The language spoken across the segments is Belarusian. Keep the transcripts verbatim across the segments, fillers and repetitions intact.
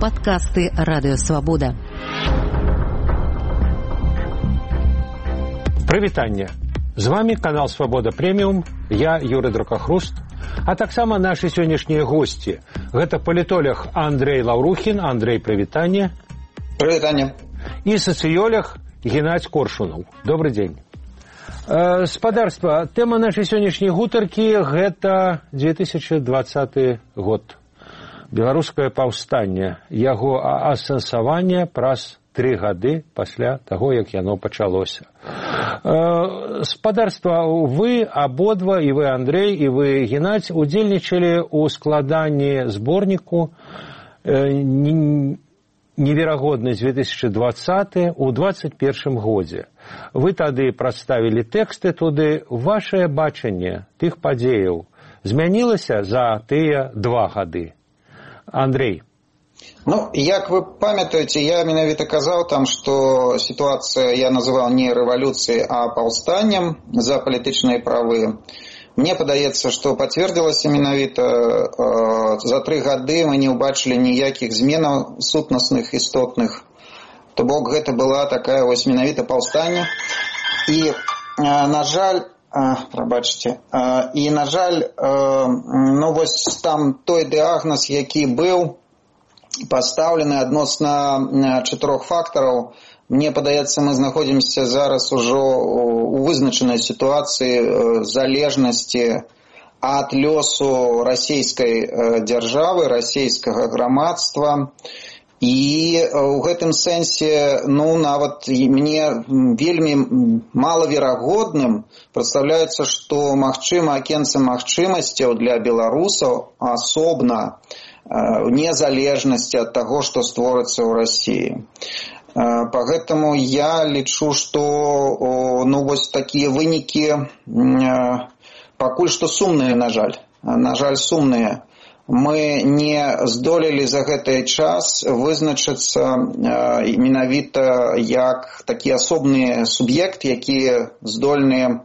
Падкасты Радыё Свабода. Прывітанне. З вами канал Свабода Прэміум, я Юрый Дракахруст, а таксама нашы сённяшнія госці. Гэта палітолог Андрей Лаўрухін. Андрей, прывітанне. Прывітанне. І сацыёлог Геннадзь Коршунаў. Добрый дзень. Э, спадарства, тэма нашай сённяшняй гутаркі – гэта две тысячи двадцаты год. Беларускае паўстанне, яго асэнсаванне праз тры гады пасля таго, як яно пачалося. Э, спадарства, вы абодва, і вы, Андрей, і вы, Геннадзь, удзельнічалі ў складанні зборніку э, «Неверагодны две тысячи двадцаты» ў двадцать першым годзе. Вы тады прадставілі тэксты туды. Вашае бачанне тых падзеяў змянілася за тыя два гады? Андрей. Ну, як вы памятаеце, я менавіта казаў там, што сітуацыя я называў не рэвалюцыяй, а паўстаннем за палітычныя правы. Мне падаецца, што пацвердзілася менавіта э, за тры гады мы не ўбачылі ніякіх зменаў сутнасных, істотных. То бок гэта была такая вось менавіта паўстанне. І, э, на жаль, прабачце, і, на жаль, ну, вось там той дыягназ, які быў пастаўлены адносна чатырох фактараў, мне падаецца, мы знаходзімся зараз ужо у вызначанай сітуацыі залежнасці ад лёсу расійскай дзяржавы, расійскага грамадства. І ў гэтым сэнсе, ну, нават мне вельмі малаверагодным прадстаўляецца, што магчыма акенца магчымасцяў для беларусаў асобна незалежнасці ад таго, што створыцца ў Расіі. Пагэтаму я лічу, што ну, вось такія вынікі пакуль што сумныя, на жаль. На жаль, сумныя. Мы не здолелі за гэты час вызначыцца э, менавіта як такі асобны суб'ект, які здольны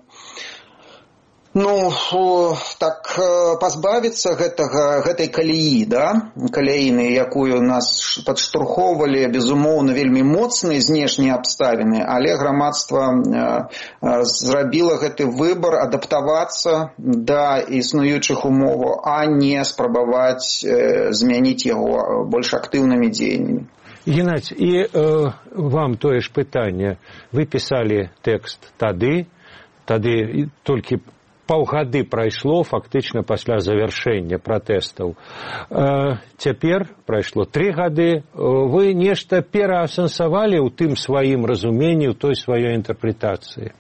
ну, так пазбавіцца гэтага, гэтай каляі, да? Каляіны, якую нас падштурхоўвалі, безумоўна, вельмі моцныя знешнія абставіны, але грамадства э, зрабіла гэты выбар адаптавацца да існуючых умоваў, а не спрабаваць э, змяніць яго больш актыўнымі дзеяннямі. Геннадзь, і э, вам тое ж пытанне. Вы пісалі тэкст тады, тады толькі паўгады прайшло фактычна пасля завяршэння пратэстаў. Э, цяпер прайшло тры гады. Вы нешта пераасэнсавалі ў тым сваім разуменні, ў той сваёй інтэрпрэтацыі?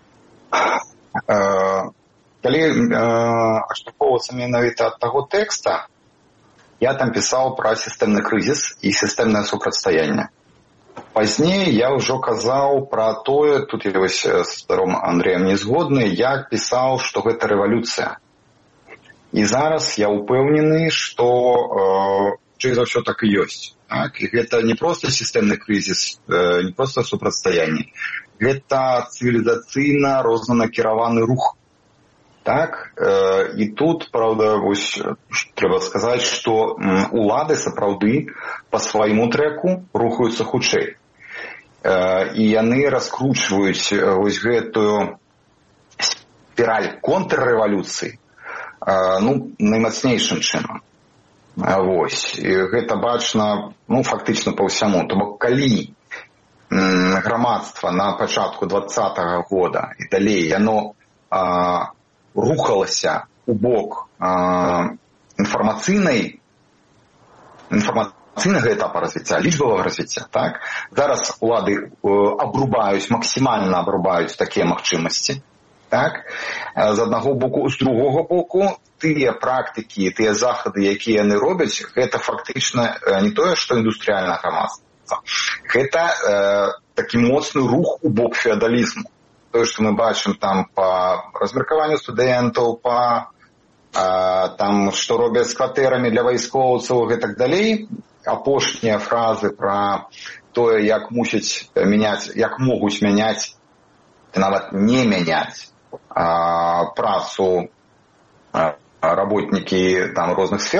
Калі адштурхоўвацца менавіта ад таго тэкста, я там пісаў пра сістэмны крызіс і сістэмнае супрацьстаянне. Пазней я ўжо казаў пра тое, тут я вось з старым Андрэем не згодны, я пісаў, што гэта рэвалюцыя. І зараз я ўпэўнены, што хутчэй за ўсё так і ёсць. Так? І гэта не проста сістэмны крызіс, э, не проста супрацьстаянне. Гэта цывілізацыйна рознанакіраваны рух. Так? Э, і тут, правда, вось трэба сказаць, што улады сапраўды па свайму трэку рухаюцца хутчэй. Э, і яны раскручваюць вось гэтую спіраль контррэвалюцыі э, ну, наймацнейшым чынам. Вось. І гэта бачна ну, фактычна па ўсяму. То бок, калі м, грамадства на пачатку двадцатага года і далей, яно э, рухалася у бок э, інфармацыйнай інфармацыйнага этапа развіцця, лічбавага развіцця. Так? Зараз улады э, абрубаюць, максімальна абрубаюць такія магчымасці. Так? З аднаго боку, з другога боку, тыя практыкі, тыя захады, якія яны робяць, гэта фактычна не тое, што індустрыяльнае грамадства. Гэта э, такі моцны рух у бок феадалізму. Тое, што мы бачым там па размеркаванню студэнтаў, па а, там, што робяць з кватэрамі для вайскоўцаў і так далей. Апошнія фразы пра тое, як мусяць мяняць, як могуць мяняць, нават не мяняць а, працу а, работнікі там розных сфераў,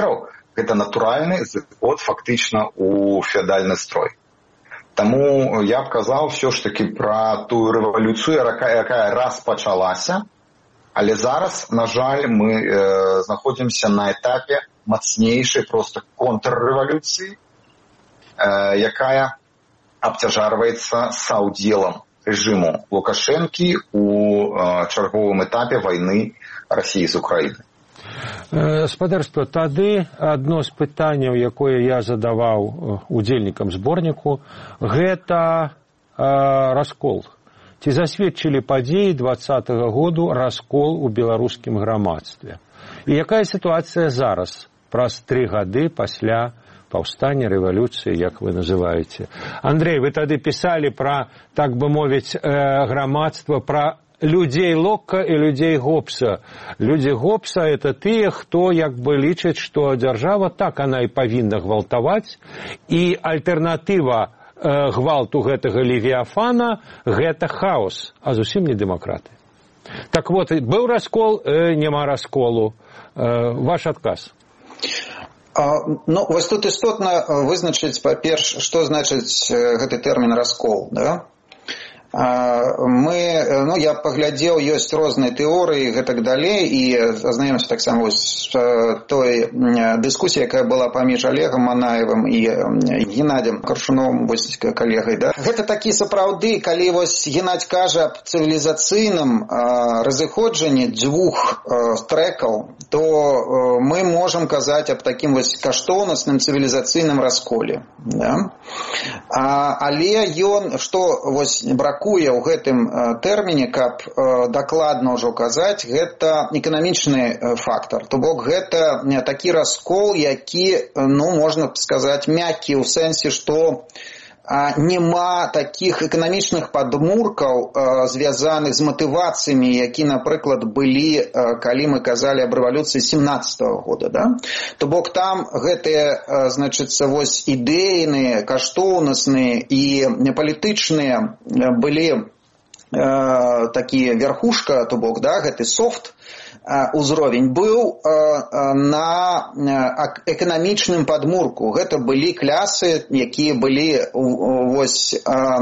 гэта натуральны зыход фактычна у феадальны строй. Таму я б казаў все ж таки пра тую рэвалюцыю, якая, якая распачалася, але зараз, на жаль, мы э, знаходзімся на этапе мацнейшай просто контррэвалюцыі, э, якая абцяжарваецца саўдзелам рэжыму Лукашэнкі у э, чарговым этапе вайны Расіі з Украінай. Спадарства, тады адно з пытанняў, якое я задаваў удзельнікам зборніку, гэта э, раскол. Ці засведчылі падзеі двадцатага году раскол у беларускім грамадстве? І якая сітуацыя зараз, праз тры гады пасля паўстання, рэвалюцыі, як вы называеце? Андрей, вы тады пісалі пра, так бы мовіць, э, грамадства, пра людзей Локка і людзей Гоббса. Людзі Гоббса – это тыя, хто як бы лічаць, што дзяржава так она і павінна гвалтаваць, і альтэрнатыва э, гвалту гэтага левіафана – гэта хаос, а зусім не дэмакраты. Так вот, быў раскол, э, няма расколу. Э, ваш адказ. Ну, вось тут істотна вызначыць, па-перш, што значыць гэты тэрмін раскол, да? Мы, ну, я паглядзеў, ёсць розныя тэорыі, гэтак далей, і азнаёмся таксама з той дыскусіяй, якая была паміж Олегам Манаевым і Геннадзем Каршуновым, вось калегай, да. Гэта такі сапраўды, калі вось Геннадзь кажа аб цывілізацыйным разыходжанні дзвюх трэкаў, то мы можам казаць аб такім вось каштоўнасным цывілізацыйным расколе, да. Але ён, што вось бракуе у гэтым тэрміне, каб дакладна ўжо казаць, гэта эканамічны фактор. То бок гэта такі раскол, які, ну, можна сказаць, мяккі ў сэнсе, што нема такіх эканамічных падмуркаў, звязаных з матывацыямі, які, напрыклад, былі, калі мы казалі аб рэвалюцыі семнаццатага года, да? То бок там гэтыя, значыцца, вось ідэйныя, каштоўнасныя і палітычныя былі э, такія верхушка, то бок, да, гэты софт, узровень быў на эканамічным падмурку. Гэта былі клясы, якія былі вось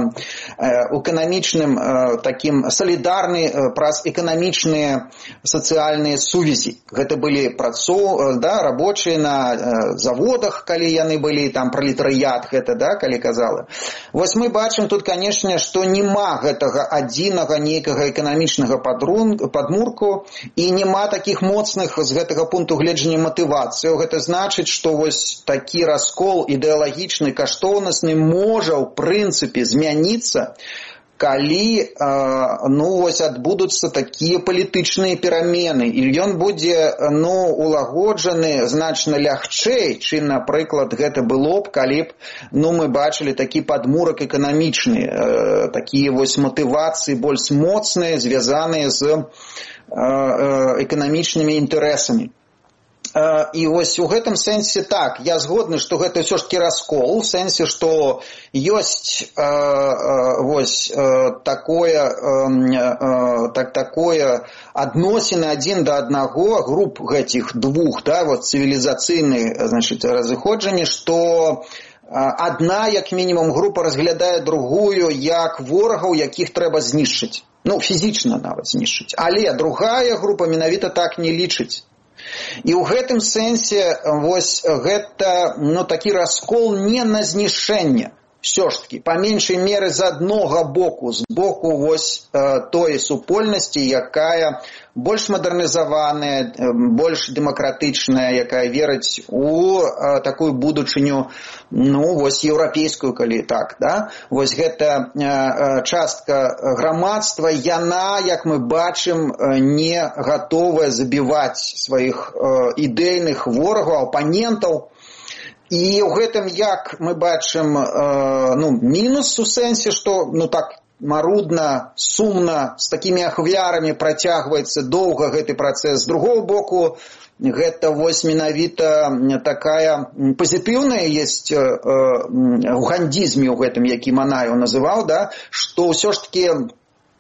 у эканамічным такім салідарны праз эканамічныя сацыяльныя сувязі. Гэта былі працоў, да, рабочыя на заводах, калі яны былі, там пралетарыят гэта, да, калі казала. Вось мы бачым тут, канешне, што нема гэтага адзінага нейкага эканамічнага падмурку і нема такіх моцных з гэтага пункту гледжання матывацыяў. Гэта значыць, што вось такі раскол ідэалагічны, каштоўнасны можа ў прынцыпе змяніцца, калі, ну, вось адбудуцца такія палітычныя перамены, і ён будзе, ну, улагоджаны значна лягчэй, чым, напрыклад, гэта было б, калі б, ну, мы бачылі такі падмурак эканамічны, такія вось матывацыі больш моцныя, звязаныя з эканамічнымі інтарэсамі. І вось у гэтым сэнсе так, я згодны, што гэта ўсё ж такі раскол, у сэнсе, што ёсць вось такое, так, такое адносіны адзін да аднаго груп гэтых двух, да, вот цывілізацыйных, значыць, разыходжанні, што адна, як мінімум, група разглядае другую як ворагаў, якіх трэба знішчыць. Ну, фізічна нават знішчыць. Але другая група менавіта так не лічыць. І ў гэтым сэнсе вось гэта, ну, такі раскол не на знішэнне. Все ж таки, па меншай меры з аднога боку, з боку вось э, той супольнасці, якая больш мадэрнізаваная, э, больш дэмакратычная, якая верыць у э, такую будучыню, ну, вось еўрапейскую, калі так, да? Вось гэта э, частка грамадства, яна, як мы бачым, не гатовая забіваць сваіх э, ідэйных ворагаў, апанентаў. І ў гэтым, як мы бачым, ну, мінус у сэнсе, што, ну, так марудна, сумна, з такімі ахвярамі працягваецца доўга гэты працэс. З другого боку, гэта вось менавіта такая пазітыўная ёсць у гандзізме ў гэтым, які Манаеў называў, да, што ўсё ж такі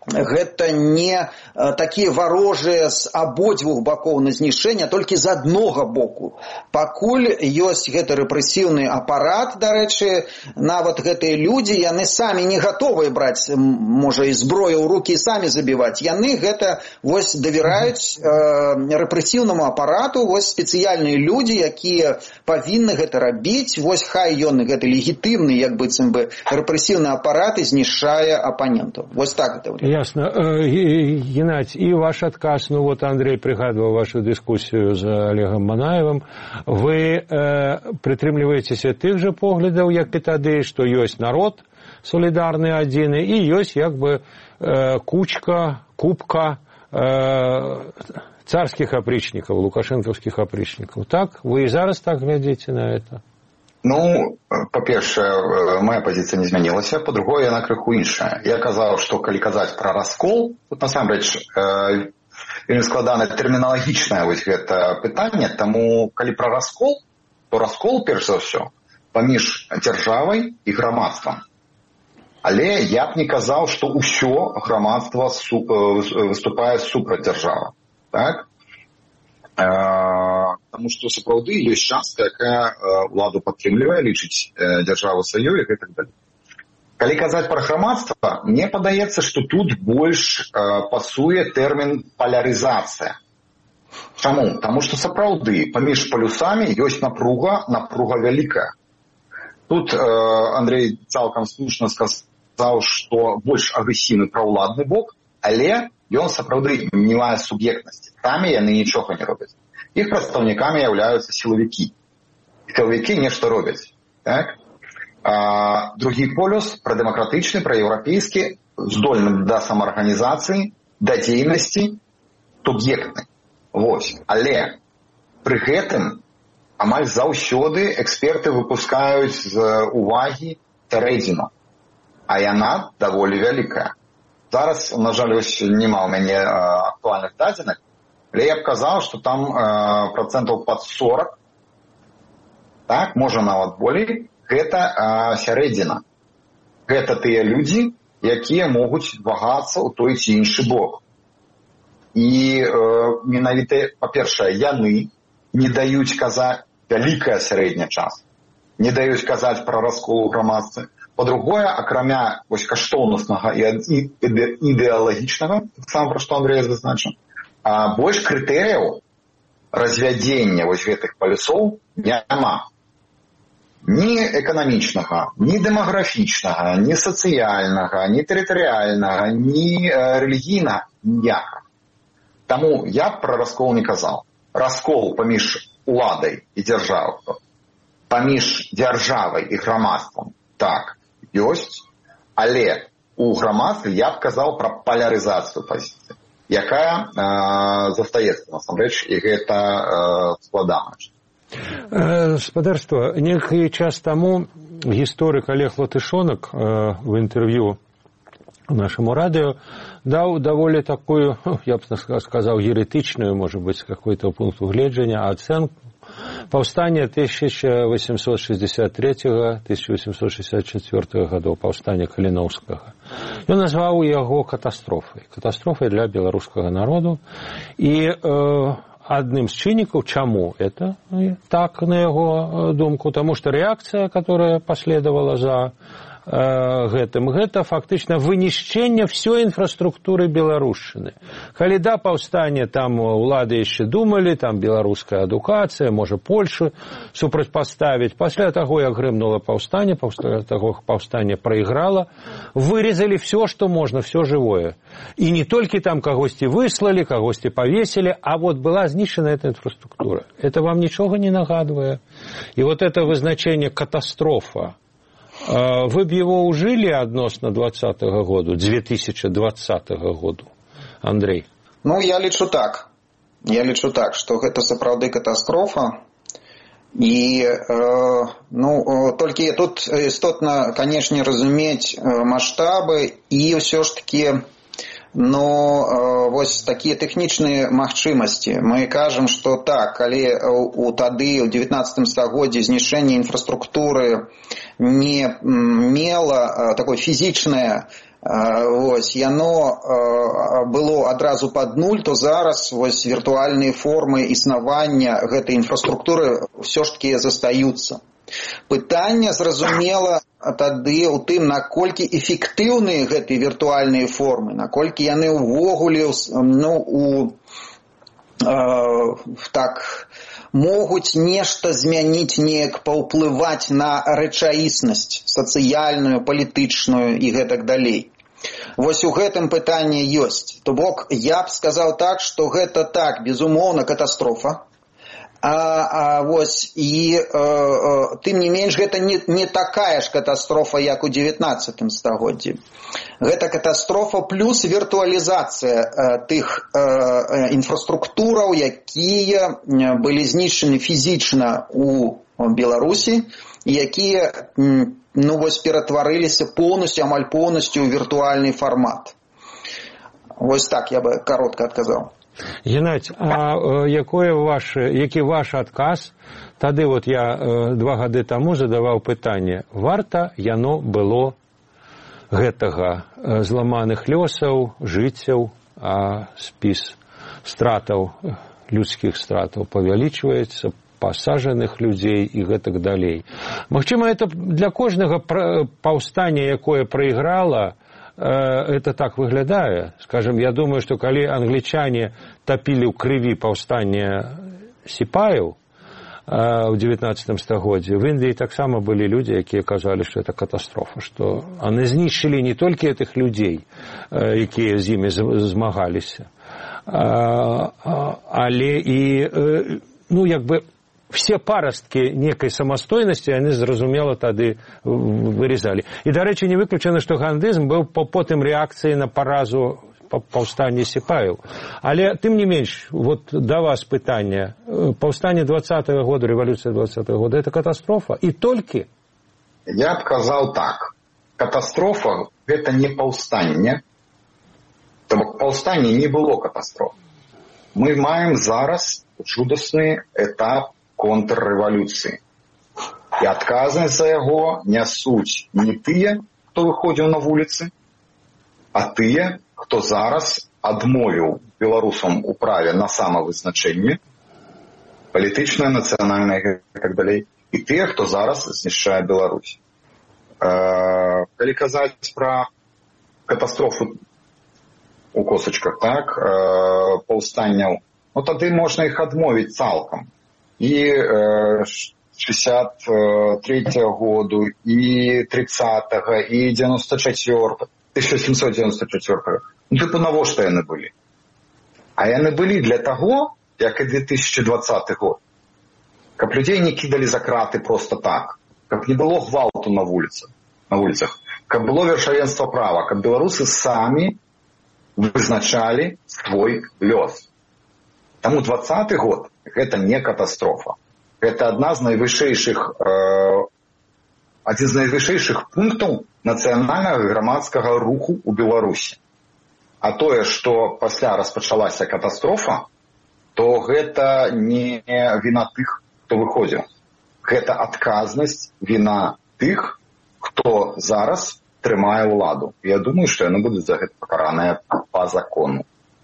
гэта не такія варожыя з абодвух бакоў на знішчэнне, а толькі з аднога боку. Пакуль ёсць гэты рэпрэсіўны апарат, дарэчы, нават гэтыя людзі, яны самі не гатовыя браць, можа, і зброю ў рукі і самі забіваць. Яны гэта вось давяраюць э, рэпрэсіўнаму апарату, вось спецыяльныя людзі, якія павінны гэта рабіць, вось хай ён гэты легітымны, як быццам бы рэпрэсіўны апарат і знішчае апанентаў. Вось так гэта выглядае. Ясно. Геннадий, и ваш отказ, ну вот Андрей пригадывал вашу дискуссию с Олегом Манаевым, вы э, прытрымліваецесь тых же поглядаў, як і тады, што ёсць народ солідарны адзіны, і ёсць як бы э, кучка, купка э, царскіх апрычнікаў, лукашэнкаўскіх апрычнікаў. Так? Вы і зараз так глядзіце на это? Ну, па-першае, моя пазіцыя не змянілася, па-другое, яна крыху іншая. Я казаў, што калі казаць пра раскол, тут насамрэч э, вельмі складанае тэрміналагічнае вось гэта пытанне, таму калі пра раскол, то раскол, перш за ўсё, паміж дзяржавай і грамадствам. Але я б не казаў, што ўсё грамадства су, э, выступае супраць дзяржавы. Так? Таму што сапраўды ёсць частка, якая ўладу падтрымлівае, лічыць дзяржаву сваёй і гэтак далей. Калі казаць пра грамадства, мне падаецца, што тут больш пасуе тэрмін палярызацыя. Чаму? Таму што сапраўды паміж палюсамі ёсць напруга, напруга вялікая. Тут Андрей цалкам слушна сказаў, што больш агрэсіўны праўладны бок, але ён сапраўды не мае суб'ектнасці. Тамі яны нічога не робяць. Іх прадстаўнікамі з'яўляюцца сілавікі. Сілавікі нешта робяць. Так? А, другі полюс, прадэмакратычны, праеўрапейскі, здольны да самаарганізацыі, да дзейнасці, суб'ектны. Вось. Але пры гэтым амаль заўсёды эксперты выпускаюць з увагі сярэдзіну. А яна даволі вялікая. Зараз, на жаль, ось нема ў мяне актуальных дадзеных, але я б казаў, што там э, працэнтаў пад сорок, так, можа нават болей, гэта э, сярэдзіна. Гэта тыя людзі, якія могуць вагацца ў той ці іншы бок. І э, менавіта, па-першае, яны не даюць казаць вялікая сярэдня час, не даюць казаць пра раскол у грамадстве. Па-другое, акрамя вось каштоўнаснага і ідэалагічнага, сам пра што Андрей зазначыў, а больш крытэрыяў развядзення вось гэтых палюсоў няма. Ні эканамічнага, ні дэмаграфічнага, ні сацыяльнага, ні тэрытарыяльнага, ні э, рэлігійнага, ніякага. Таму я б пра раскол не казаў. Раскол паміж уладай і дзяржавай, паміж дзяржавай і грамадствам, так, ёсць, але у грамадстве я б казаў пра палярызацыю пазіцыі, якая э, застаецца насамрэч, і гэта э, складана. Спадарства, некий час таму гісторык Олег Латышонак э, в інтэрв'ю нашему радио даў даволі такую, я б сказаў, еретычную, может быть, с какой-то пункту гледжання, ацэнку паўстання тысяча восемьсот шестьдесят третьего — тысяча восемьсот шестьдесят четвёртого гадоў, паўстання Каліноўскага. Ён назваў яго катастрофай. Катастрофай для беларускага народу. І э, адным з чыннікаў, чаму это так, на яго думку, таму што рэакцыя, которая последовала за гэтым, гэта фактычна вынішчэнне ўсёй інфраструктуры беларушчыны. Калі да паўстання там улады яшчэ думалі, там беларуская адукацыя, можа Польшу супрацьпаставіць. Пасля таго, як грымнула паўстанне, пасля таго, як паўстанне прайграла, вырезалі все, што можна, все жывое. І не толькі там кагосьці выслалі, кагосьці павесілі, а вот была знішчана эта інфраструктура. Это вам нічога не нагадвае? І вот это вызначэнне катастрофа, вы б его ужили адносна двадцатого году, две тысячи двадцатого году, Андрей? Ну, я лічу так. Я лічу так, што гэта сапраўды катастрофа. І, э, ну, толькі тут істотна, канешне, разумець маштабы і ўсё ж такі, ну, э, вось такія тэхнічныя магчымасці. Мы кажам, што так, калі у тады, у дзевятнаццатым стагоддзі знішчэнне інфраструктуры не мела такое фізічнае Вось, яно было адразу пад нуль, то зараз вось віртуальныя формы існавання гэтай інфраструктуры ўсё ж такі застаюцца. Пытанне, зразумела, тады ў тым, наколькі эфектыўныя гэтыя віртуальныя формы, наколькі яны ўвогуле ну, у, э, так, могуць нешта змяніць, неяк паўплываць на рэчаіснасць сацыяльную, палітычную і гэтак далей. Вось у гэтым пытанне ёсць. То бок, я б сказаў так, што гэта так, безумоўна, катастрофа. А, а вось і э, э, тым не менш гэта не, не такая ж катастрофа, як у дзевятнаццатым стагоддзі. Гэта катастрофа плюс віртуалізацыя э, тых э, інфраструктураў, якія былі знішчаны фізічна у Беларусі, якія ну вось ператварыліся поўнасцю, амаль поўнасцю ў віртуальны фармат. Вось так я бы каротка адказаў. Геннадзь, а якое ваше, які ваш адказ? Тады вот я э, два гады таму задаваў пытанне, варта яно было гэтага э, зламаных лёсаў, жыццяў, а спіс стратаў, людскіх стратаў павялічваецца, пасажаных людзей і гэтак далей. Магчыма, это для кожнага паўстання, якое прайграла, это так выглядае. Скажем, я думаю, что калі англічане топили ў крыві паўстання сіпаяў в дзевятнаццатым стагоддзі, в Індыі таксама былі людзі, якія казалі, што это катастрофа, што яны знішчылі не толькі гэтых людзей, якія з імі змагаліся, але і, ну, як бы, все парасткі некай самастойнасці яны, зразумела, тады вырезалі. І, дарэчы, не выключана, што гандызм быў потым рэакцыяй на паразу паўстання сіпаяў. Але, тым не менш, вот да вас пытанне. Паўстанне двадцатага года, рэвалюцыя двадцатага года, это катастрофа? І толькі? Я б казаў так. Катастрофа – гэта не паўстанне. Таму паўстанне не было катастрофы. Мы маем зараз чудасны этап контррэвалюцыі. І адказнасць за яго нясуць не тыя, хто выходзіў на вуліцы, а тыя, хто зараз адмовіў беларусам у праве на самавызначэнне, палітычнае, нацыянальнае і так далей, і тыя, хто зараз знішчае Беларусь. Э, калі казаць пра катастрофу у косачках, так, э, паўстанняў, ну тады можна іх адмовіць цалкам. І шэсцьдзесят трэцяга году, і тридцатага, і девяносто четвёртага, тысяча сямьсот девяносто четвёртага. Ну, типу, навошта яны былі? А яны былі для таго, як і две тысячи двадцаты год, каб людзей не кідалі за краты просто так, каб не было гвалту на вуліцах, на вуліцах, каб было вершавенства права, каб беларусы самі вызначалі свой лёс. Таму двадцаты год гэта не катастрофа. Гэта адна з найвышэйшых, э, адзін з найвышэйшых пунктаў нацыянальнага грамадскага руху ў Беларусі. А тое, што пасля распачалася катастрофа, то гэта не віна тых, хто выходзіў. Гэта адказнасць, віна тых, хто зараз трымае ўладу. Я думаю, што яны будуць за гэта пакараныя па закону.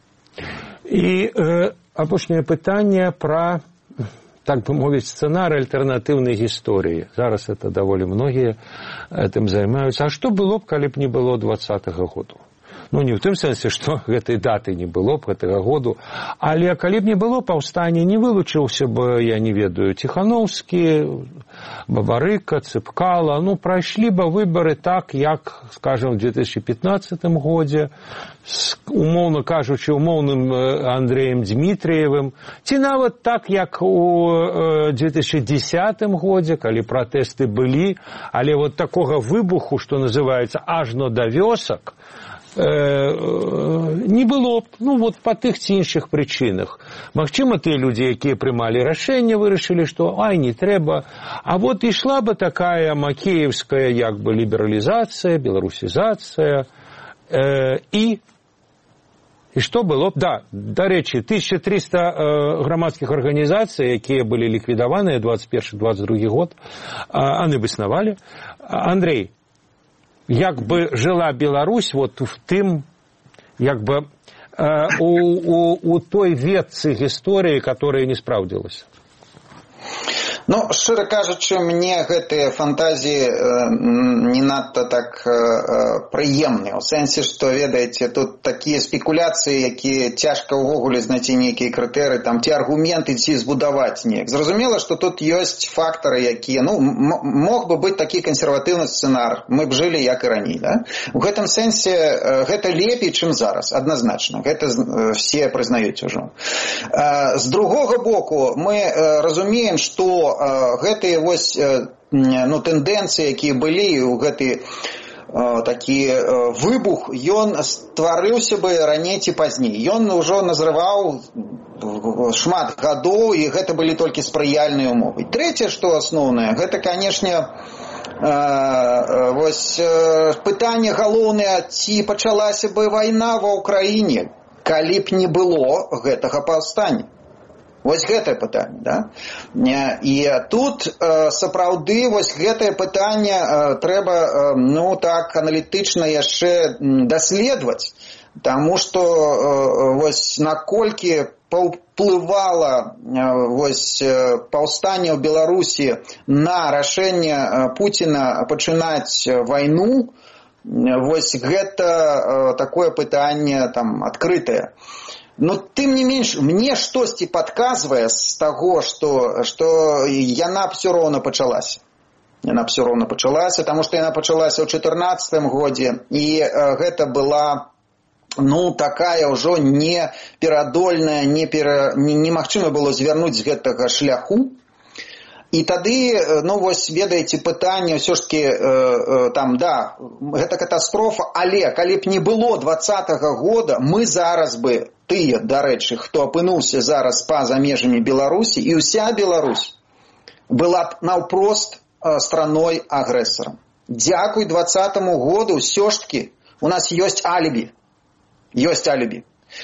І э, апошняе пытанне пра, так бы мовіць, сцэнарый альтэрнатыўнай гісторыі. Зараз это даволі многія этым займаюцца. А што было б, калі б не было двадцатага году? Ну, не ў тым сэнсе, што гэтай даты не было б гэтага году, але калі б не было паўстання, не вылучыўся б, я не ведаю, Ціхановскі, Бабарыка, Цыпкала, ну, прайшлі бы выбары так, як, скажем, у две тысячи пятнадцатым годзе, з, умоўна кажучы, умоўным Андреем Дмітриевым, ці нават так, як у две тысячи десятым годзе, калі пратэсты былі, але вот такога выбуху, што называецца ажно да вёсак, не было б, ну, вот па тых ці іншых прычынах. Магчыма, тыя людзі, якія прымалі рашэнне, вырашылі, што ай, не трэба. А вот ішла бы такая макеевская, як бы, лібералізацыя, беларусізацыя, э, і і што было б? Да, дарэчы, тысяча триста э, грамадскіх арганізацый, якія былі ліквідаваныя двадцать первый двадцать другой год, э, яны бы існавалі. Андрей, як бы жыла Беларусь вот в тым, як бы у, у, у той ветцы гісторыі, которая не спраўдзілася? Ну, шчыра кажучы, мне гэтыя фантазіі э, не надта так э, прыемныя. У сэнсе, што, ведаеце, тут такія спекуляцыі, якія цяжка ўвогуле знайсці нейкія крытэрыі, там, ці аргументы, ці збудаваць неяк. Зразумела, што тут ёсць фактары, якія, ну, мог бы быць такі кансерватыўны сцэнар. Мы б жылі, як і раней, да? У гэтым сэнсе э, гэта лепей, чым зараз, адназначна. Гэта э, все прызнаюць ужо. Э, з другога боку, мы э, разумеем, што гэтыя вось ну, тэндэнцыі, якія былі ў гэты такі выбух, ён стварыўся бы раней ці пазней. Ён ужо назрываў шмат гадоў, і гэта былі толькі спрыяльныя ўмовы. Трэцяе, што асноўнае, гэта, канешне, вось пытанне галоўнае, ці пачалася бы вайна ва ўкраіне, калі б не было гэтага паўстання. Вось гэтае пытанне, да? І тут э, сапраўды вось гэтае пытанне э, трэба, э, ну так, аналітычна яшчэ даследаваць, таму што э, вось наколькі паўплывала э, вось э, паўстанне ў Беларусі на рашэнне э, Пуціна пачынаць вайну, э, вось гэта э, такое пытанне там адкрытае. Но тым не менш, мне штосьці падказвае з таго, што, што яна ўсё роўна пачалася. Яна ўсё роўна пачалася, таму што яна пачалася ў чатырнаццатым годзе, і э, гэта была, ну, такая ўжо не перадольная, не пера, не, немагчыма было звярнуць з гэтага шляху. І тады, ну, вось, ведаеце, пытанне ўсё ж такі, э, э, там, да, гэта катастрофа, але калі б не было дваццатага года, мы зараз бы, тыя, дарэчы, хто апынуўся зараз па-за межамі Беларусі, і ўся Беларусь была б наўпрост э, страной агрэсарам. Дзякуй дваццатаму году ўсё ж такі у нас ёсць алібі. Ёсць алібі.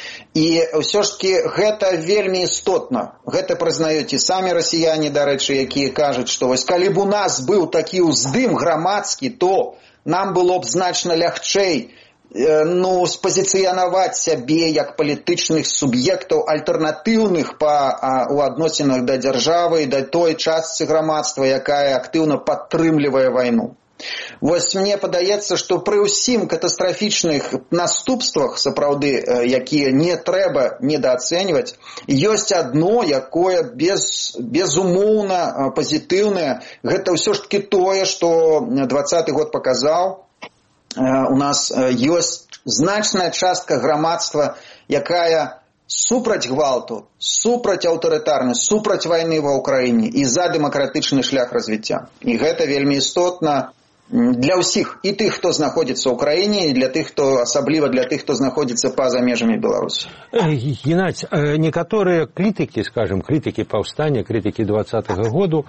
І ўсё ж такі гэта вельмі істотна. Гэта прызнаюць і самі расіяне, дарэчы, якія кажуць, што вось калі б у нас быў такі ўздым грамадскі, то нам было б значна лягчэй э, ну, спазіцыянаваць сябе як палітычных суб'ектаў альтэрнатыўных па, а, у адносінах да дзяржавы і да той частцы грамадства, якая актыўна падтрымлівае вайну. Вось мне падаецца, што пры ўсім катастрафічных наступствах, сапраўды, якія не трэба недаацэньваць, ёсць адно, якое без, безумоўна пазітыўнае. Гэта ўсё ж такі тое, што дваццаты год паказаў. У нас ёсць значная частка грамадства, якая супраць гвалту, супраць аўтарытарнасці, супраць вайны ва ўкраіне і за дэмакратычны шлях развіцця. І гэта вельмі істотна для ўсіх, і тых, хто знаходзіцца ў краіне, і для тых, хто, асабліва для тых, хто знаходзіцца па-за межамі Беларусі. Геннадзь, некаторыя крытыкі, скажем, крытыкі паўстання, крытыкі дваццатага году,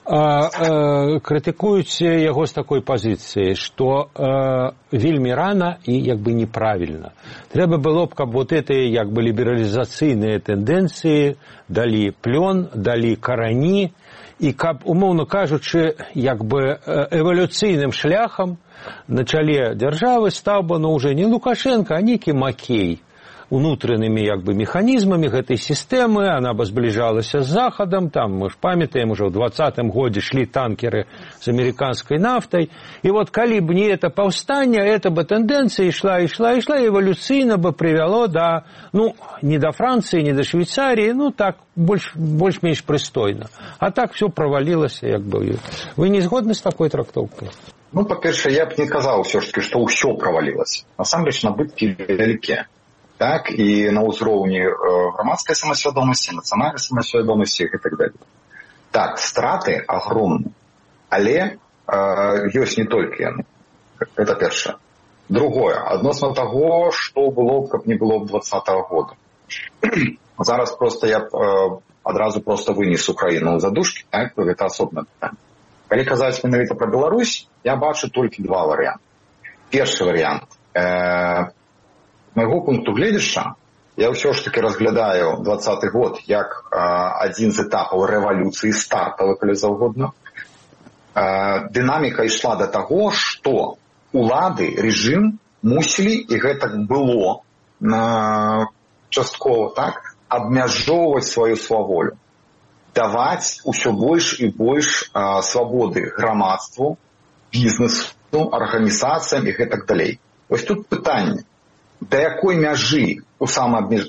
крытыкуюць яго з такой пазіцыі, што вельмі рана і як бы неправільна. Трэба было б, каб вот гэтыя як бы лібералізацыйныя тэндэнцыі далі плён, далі карані, і каб, умоўна кажучы, як бы эвалюцыйным шляхам на чале дзяржавы стаў бы, ну, уже не Лукашенко, а нейкі Макей. Унутранымі як бы механізмамі гэтай сістэмы, она бы збліжалася з Захадам, там, мы ж памятаем, уже ў двадцатым годзе шлі танкеры з амерыканскай нафтай, і вот калі б не это паўстанне, это бы тэндэнцыя ішла, ішла, ішла, і эвалюцыйна бы прывяло да, ну, не да Францыі, не да Швейцаріі, ну, так, больш, больш-менш прыстойна. А так все правалілася, як бы. Вы не згодны з такой трактоўкай? Ну, па-першае, я б не казаў ўсё ж таки, што ўсё правалілася. Насамрэч, набыткі вялікія. Так, і на ўзроўні э, грамадскай самасвядомасці, нацыянальнай самасвядомасці і так далее. Так, страты агромны, але э, ёсць не толькі яны. Это першае. Другое, адносна таго, што было б, каб не было б дваццатага года. Зараз проста я э, адразу проста вынес Украіну ў задушкі, так, гэта асобна пытанне. Калі казаць менавіта пра Беларусь, я бачу толькі два варыянты. Першы варыянт. Э, Майго пункту гледзяча, я ўсё ж таки разглядаю дваццаты год як э, адзін з этапаў рэвалюцыі стартавы, калі заўгодна. Э, дынаміка ішла да таго, што улады, рэжым мусілі, і гэта было на часткова так, абмяжоўваць сваю сваволю, даваць усё больш і больш а, свабоды грамадству, бізнесу, арганізацыям і гэтак далей. Вось тут пытанне, да якой мяжы у самаабмеж...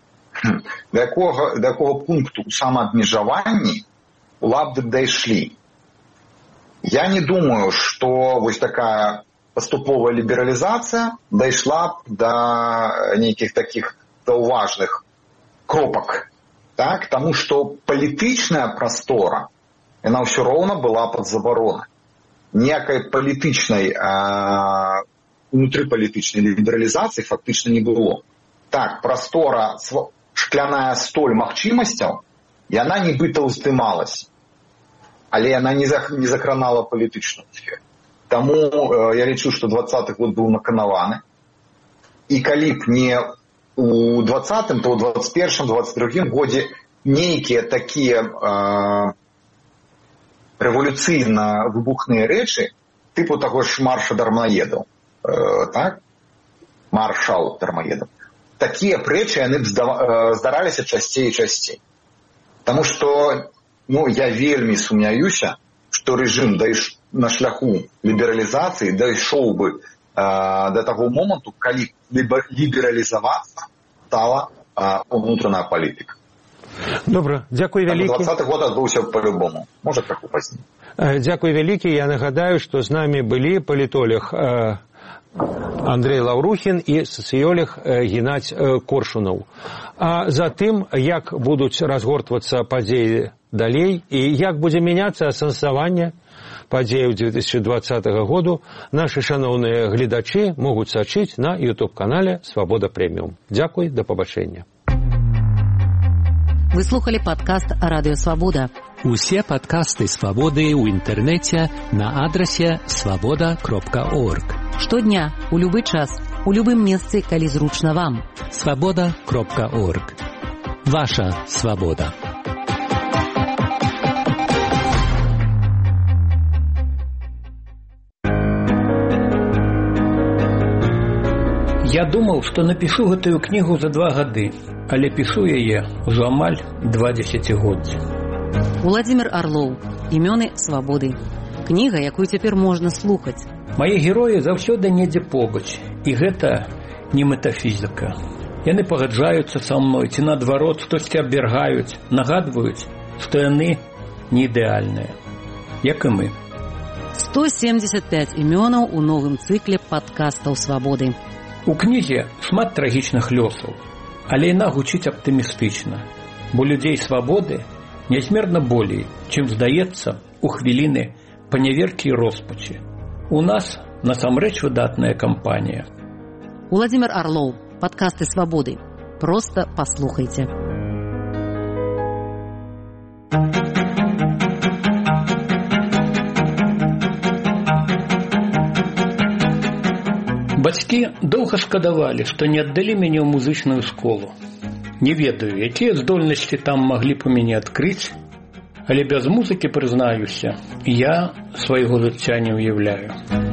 да якога, да якога пункту у самаабмежаванні улады дайшлі. Я не думаю, што вось такая паступовая лібералізацыя дайшла да нейкіх такіх заўважных кропак, так? Таму што палітычная прастора, яна ўсё роўна была пад забаронай. Ніякай палітычнай, а, унутрыпалітычнай лібералізацыі фактычна не было. Так, прастора, шкляная столь магчымасцяў, яна нібыта ўздымалась, але яна не закранала палітычную сферу. Таму э, я лічу, што двадцаты год быў наканаваны, і калі б не у двадцатым, то ў двадцать першым, двадцать другім годзе нейкія такія э, рэвалюцыйна выбухныя рэчы, тыпу таго ж марша дармаедаў, э, так? Маршал дармаедаў. Такія рэчы яны б здараліся часцей і часцей. Таму што ну, я вельмі сумняюся, што рэжым дайш... на шляху лібералізацыі дайшоў бы э, да таго моманту, калі лібералізавацца стала э, унутраная палітыка. Добра, дзякуй вялікі. двадцаты год адбыўся па-любому. Можа, крыху пазней. Дзякуй вялікі. Я нагадаю, што з намі былі палітолог э, Андрей Лаўрухін і сацыёлог э, Геннадзь э, Коршунаў. А затым, як будуць разгортвацца падзеі далей і як будзе мяняцца асэнсаванне падзеяў две тысячи двадцатого году, нашы шаноўныя гледачы могуць сачыць на ютуб-канале «Свабода Прэміум». Дзякуй, да пабачэння. Вы слухали падкаст «Радыё Свабода». Усе падкасты «Свабоды» ў інтэрнэце на адрасе свабода кропка орг. Штодня, у любы час, у любым месцы, калі зручна вам. свабода кропка орг. Ваша свабода. Я думаў, што напішу гэтую кнігу за два гады, але пішу яе ўжо амаль два дзесяцігоддзі. Уладзімір Арлоў. Імёны свабоды. Кніга, якую цяпер можна слухаць. Мае героі заўсёды недзе побач, і гэта не метафізіка. Яны пагаджаюцца са мной, ці наадварот, штосьці абвяргаюць, нагадваюць, што яны не ідэальныя, як і мы. сто семьдесят пять імёнаў у новым цыкле падкастаў свабоды. У кнізе шмат трагічных лёсаў, але яна гучыць аптымістычна, бо людзей свабоды нязмерна болей, чым здаецца у хвіліны паняверкі і роспачы. У нас насамрэч выдатная кампанія. Уладзімір Арлоў. Падкасты свабоды. Проста паслухайце. Бацькі доўга шкадавалі, што не аддалі мяне ў музычную школу. Не ведаю, якія здольнасці там маглі б у мяне адкрыць, але без музыкі, прызнаюся, я свайго жыцця не ўяўляю.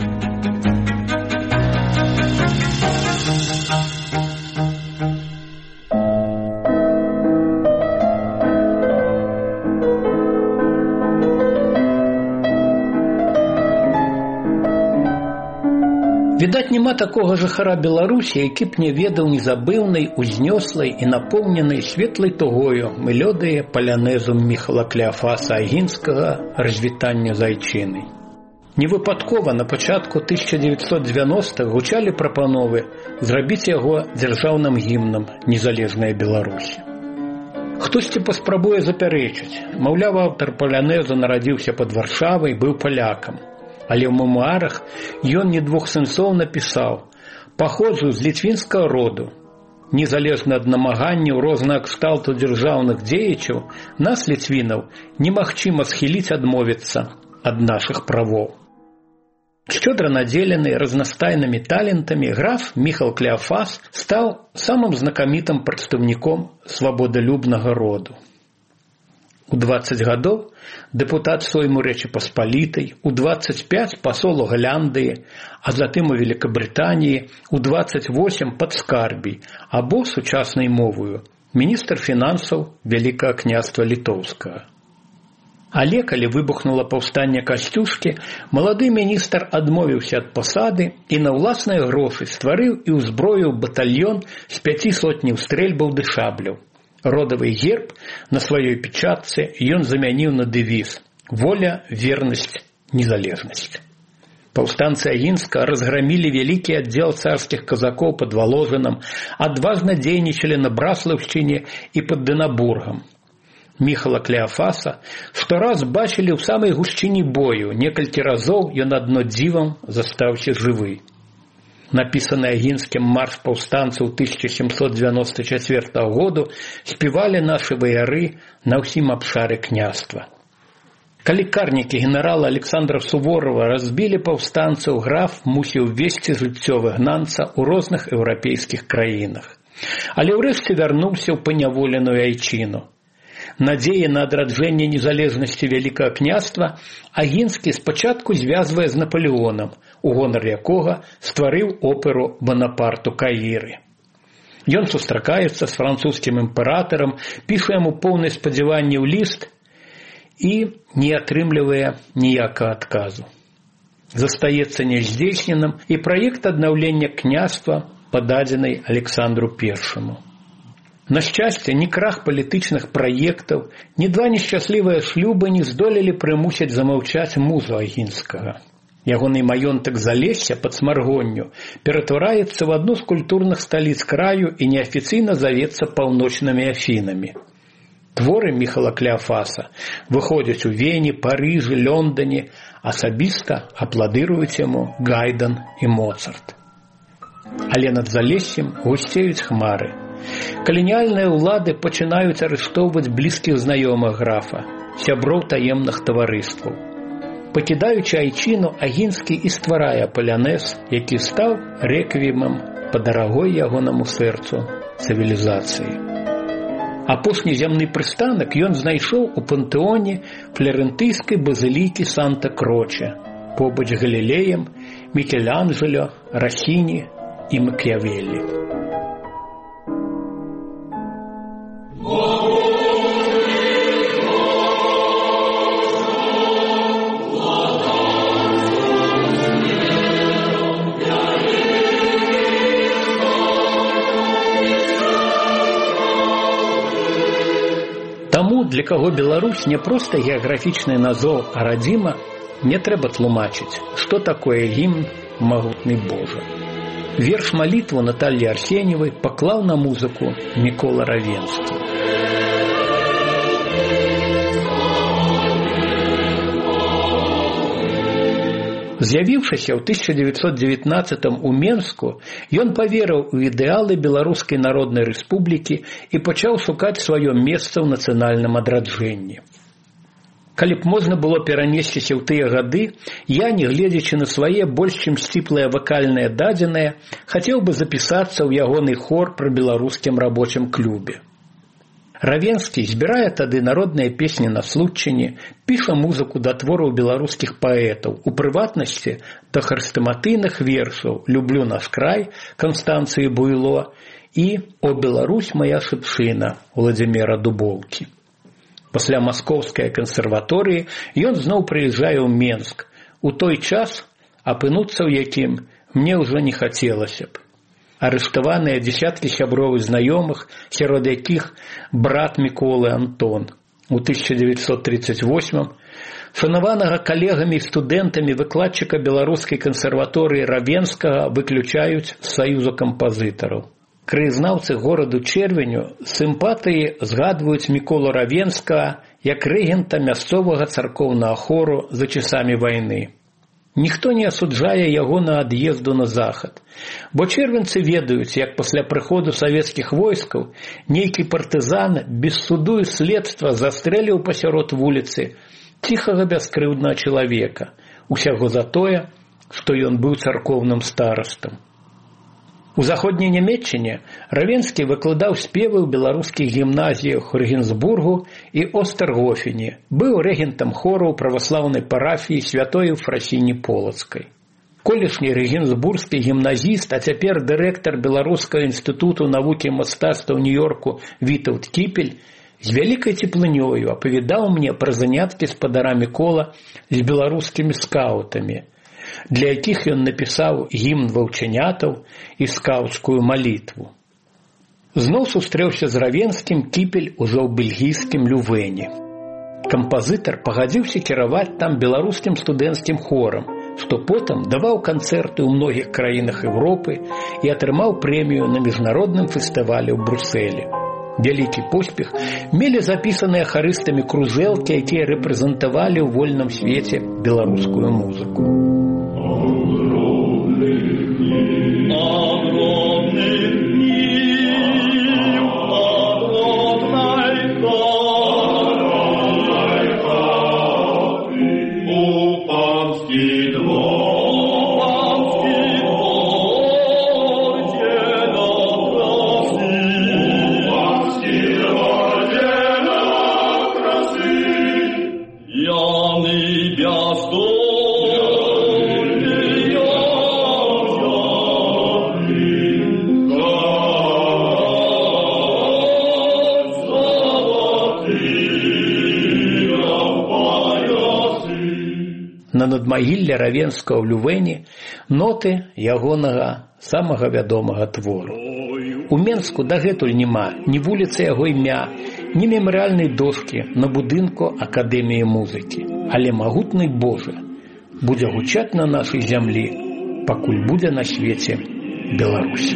Відаць, няма такога жыхара Беларусі, які б не ведаў незабыўнай, узнёслай і напоўненай светлай тугою мелодыі палянезу Міхала Клеафаса Агінскага «Развітання з айчынай». Невыпадкова на пачатку тысяча девятьсот девяностых гучалі прапановы зрабіць яго дзяржаўным гімнам незалежнай Беларусі. Хтосьці паспрабуе запярэчыць, маўляў, аўтар палянезу нарадзіўся пад Варшавай, быў палякам. Але ў мемуарах ён не двухсэнсоўна пісаў: «Паходжу з літвінскага роду. Незалежна ад намаганняў рознага кшталту дзяржаўных дзеячаў, нас, літвінаў, немагчыма схіліць адмовіцца ад нашых правоў». Шчодра надзелены разнастайнымі талентамі, граф Міхал Клеафас стаў самым знакамітым прадстаўніком свабодалюбнага роду. У двадцать гадоў дэпутат Сойму Рэчы Паспалітай, у двадцать пять пасол у Галляндыі, а затым у Великабрытаніі, у двадцать восемь падскарбій, або сучаснай мовою міністр фінансаў Вялікага княства Літоўскага. Але калі выбухнула паўстанне Касцюшкі, малады міністр адмовіўся ад пасады і на ўласныя грошы стварыў і ўзброіў батальён з пяці сотняў стрэльбаў ды шабляў. Родавы герб на сваёй печатцы ён замяніў на дэвіз «Воля, вернасць, незалежнасць». Паўстанцы Агінска разгромили вялікі аддзел царскіх казакоў пад Валожынам, адважна дзейнічалі на Браслаўшчыне і пад Дынабургам. Міхала Клеафаса штораз бачылі ў самай гушчыні бою, некалькі разоў ён адно дзівам застаўся жывы. Напісаны Агінскім марш паўстанцаў тысяча сямсот дзевяносто четвёртого году спевали наши ваяры на ўсім абшары княства. Калі карнікі генерала Александра Суворова разбілі паўстанцаў, граф мусіў весці жыццё выгнанца ў розных еўрапейскіх краінах. Але ўрэшце вярнуўся ў паняволеную айчыну. Надзеі на адраджэнне незалежнасці Вялікага княства Агінскі спачатку звязвае з Напалеонам, у гонар якога стварыў оперу «Бонапарту Каіры». Ён сустракаецца з французскім імператарам, піша яму поўны спадзяванняў ліст і не атрымлівае ніякага адказу. Застаецца няздзейсненым і праект аднаўлення княства, пададзены Александру Першаму. На шчасце, ні крах палітычных праектаў, ні два нешчаслівыя шлюбы не здолелі прымусіць замаўчаць музу Агінскага. Ягоны маёнтак Залесся пад Смаргонню ператвараецца в адну з культурных сталіц краю і неафіцыйна завецца паўночнымі Афінамі. Творы Міхала Клеафаса выходзяць у Вені, Парыжы, Лондоне, асабіста апладыруюць яму Гайдан і Моцарт. Але над Залессем гусцеюць хмары. Каланіяльныя ўлады пачынаюць арыштоўваць блізкіх знаёмых графа, сяброў таемных таварыстваў. Пакідаючы айчыну, Агінскі і стварае палянэз, які стаў рэквіемам па дарагой ягонаму сэрцу цывілізацыі. Апошні зямны прыстанак ён знайшоў у пантэоне фларэнтыйскай базылікі Санта-Кроче, побач з Галілеем, Мікеланджело, Расіні і Макіявеллі. Таму, для каго Беларусь не проста геаграфічны назоў, а радзіма, не трэба тлумачыць, што такое гімн «Магутны Божа». Верш малітву Натальі Арсеньевай паклаў на музыку Мікола Равенскі. З'явіўшыся ў тысяча дзевяцьсот дзевятнаццатым у Менску, ён паверыў у ідэалы Беларускай Народнай Рэспублікі і пачаў шукаць сваё месца ў нацыянальным адраджэнні. Калі б можна было перанесціся ў тыя гады, я, не гледзячы на свае больш чым сціплыя вакальныя дадзеныя, хацеў бы запісацца ў ягоны хор пры беларускім рабочым клубе. Равенскі збірае тады народныя песні на случчыне, піша музыку да твораў беларускіх паэтаў, у прыватнасці да хрыстаматыйных вершаў «Люблю наш край» Канстанцыі Буйло і «О Беларусь моя шыпшына» Владзіміра Дубоўкі. Пасля маскоўскай кансерваторыі ён зноў прыязджае ў Менск. У той час, апынуцца ў якім мне ўжо не хацелася б. Арыштаваныя дзесяткі сяброў і знаёмых, сярод якіх брат Міколы Антон. У тысяча дзевяцьсот тридцать восьмым шанаванага калегамі і студэнтамі выкладчыка беларускай кансерваторыі Равенскага выключаюць з саюзу кампазітараў. Краязнаўцы гораду Чэрвеню з сімпатыі згадваюць Міколу Равенскага як рэгента мясцовага царкоўнага хору за часамі вайны. Ніхто не асуджае яго на ад'езду на захад, бо чэрвенцы ведаюць, як пасля прыходу савецкіх войскаў нейкі партызан без суду і следства застрэліў пасярод вуліцы ціхага бяскрыўднага чалавека, усяго за тое, што ён быў царкоўным старастам. У заходняй Нямецчыне Равенскі выкладаў спевы ў беларускіх гімназіях у Рэгенсбургу і Остергофене, быў рэгентам хору праваслаўнай парафіі святой Ефрасіні Полацкай. Колішні рэгенсбургскі гімназіст, а цяпер дырэктар Беларускага інстытуту навукі і мастацтва ў Нью-Йорку Вітаўт Кіпель з вялікай цеплынёю апавядаў мне пра заняткі з спадарамі кола з беларускімі скаутамі, для якіх ён напісаў гімн ваўчанятаў і скаўцкую малітву. Зноў сустрэўся з Равенскім Кіпель ужо ў бельгійскім Лювэне. Кампазітар пагадзіўся кіраваць там беларускім студэнцкім хорам, што потым даваў канцэрты ў многіх краінах Еўропы і атрымаў прэмію на міжнародным фестывалі ў Брусэлі. Вялікі поспех мелі запісаныя харыстамі крузэлкі, якія рэпрэзентавалі ў вольным свеце беларускую музыку. На надмагілле Равенскага ў Лювэне ноты ягонага самага вядомага твору. У Менску дагэтуль няма ні вуліцы яго імя, ні мемарыяльнай дошкі на будынку Акадэміі музыкі. Але магутны Божа будзе гучаць на нашай зямлі, пакуль будзе на свеце Беларусь.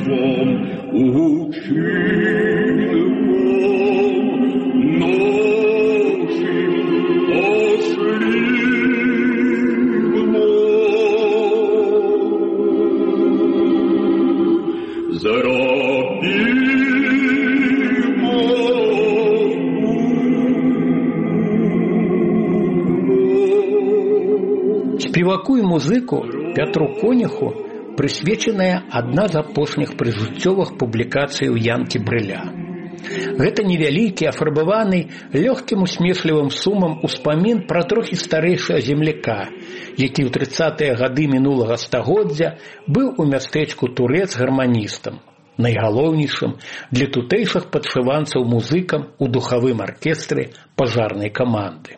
Спеваку і музыку Пятру Конюху прысвечаная адна з апошніх прыжыццёвых публікацый у Янкі Брыля. Гэта невялікі, афарбаваны лёгкім усмешлівым сумам успамін пра трохі старэйшага земляка, які ў трыццатыя гады мінулага стагоддзя быў у мястэчку Турэц гарманістам, найгалоўнейшым для тутэйшых падшыванцаў музыкам у духавым аркестры пажарнай каманды.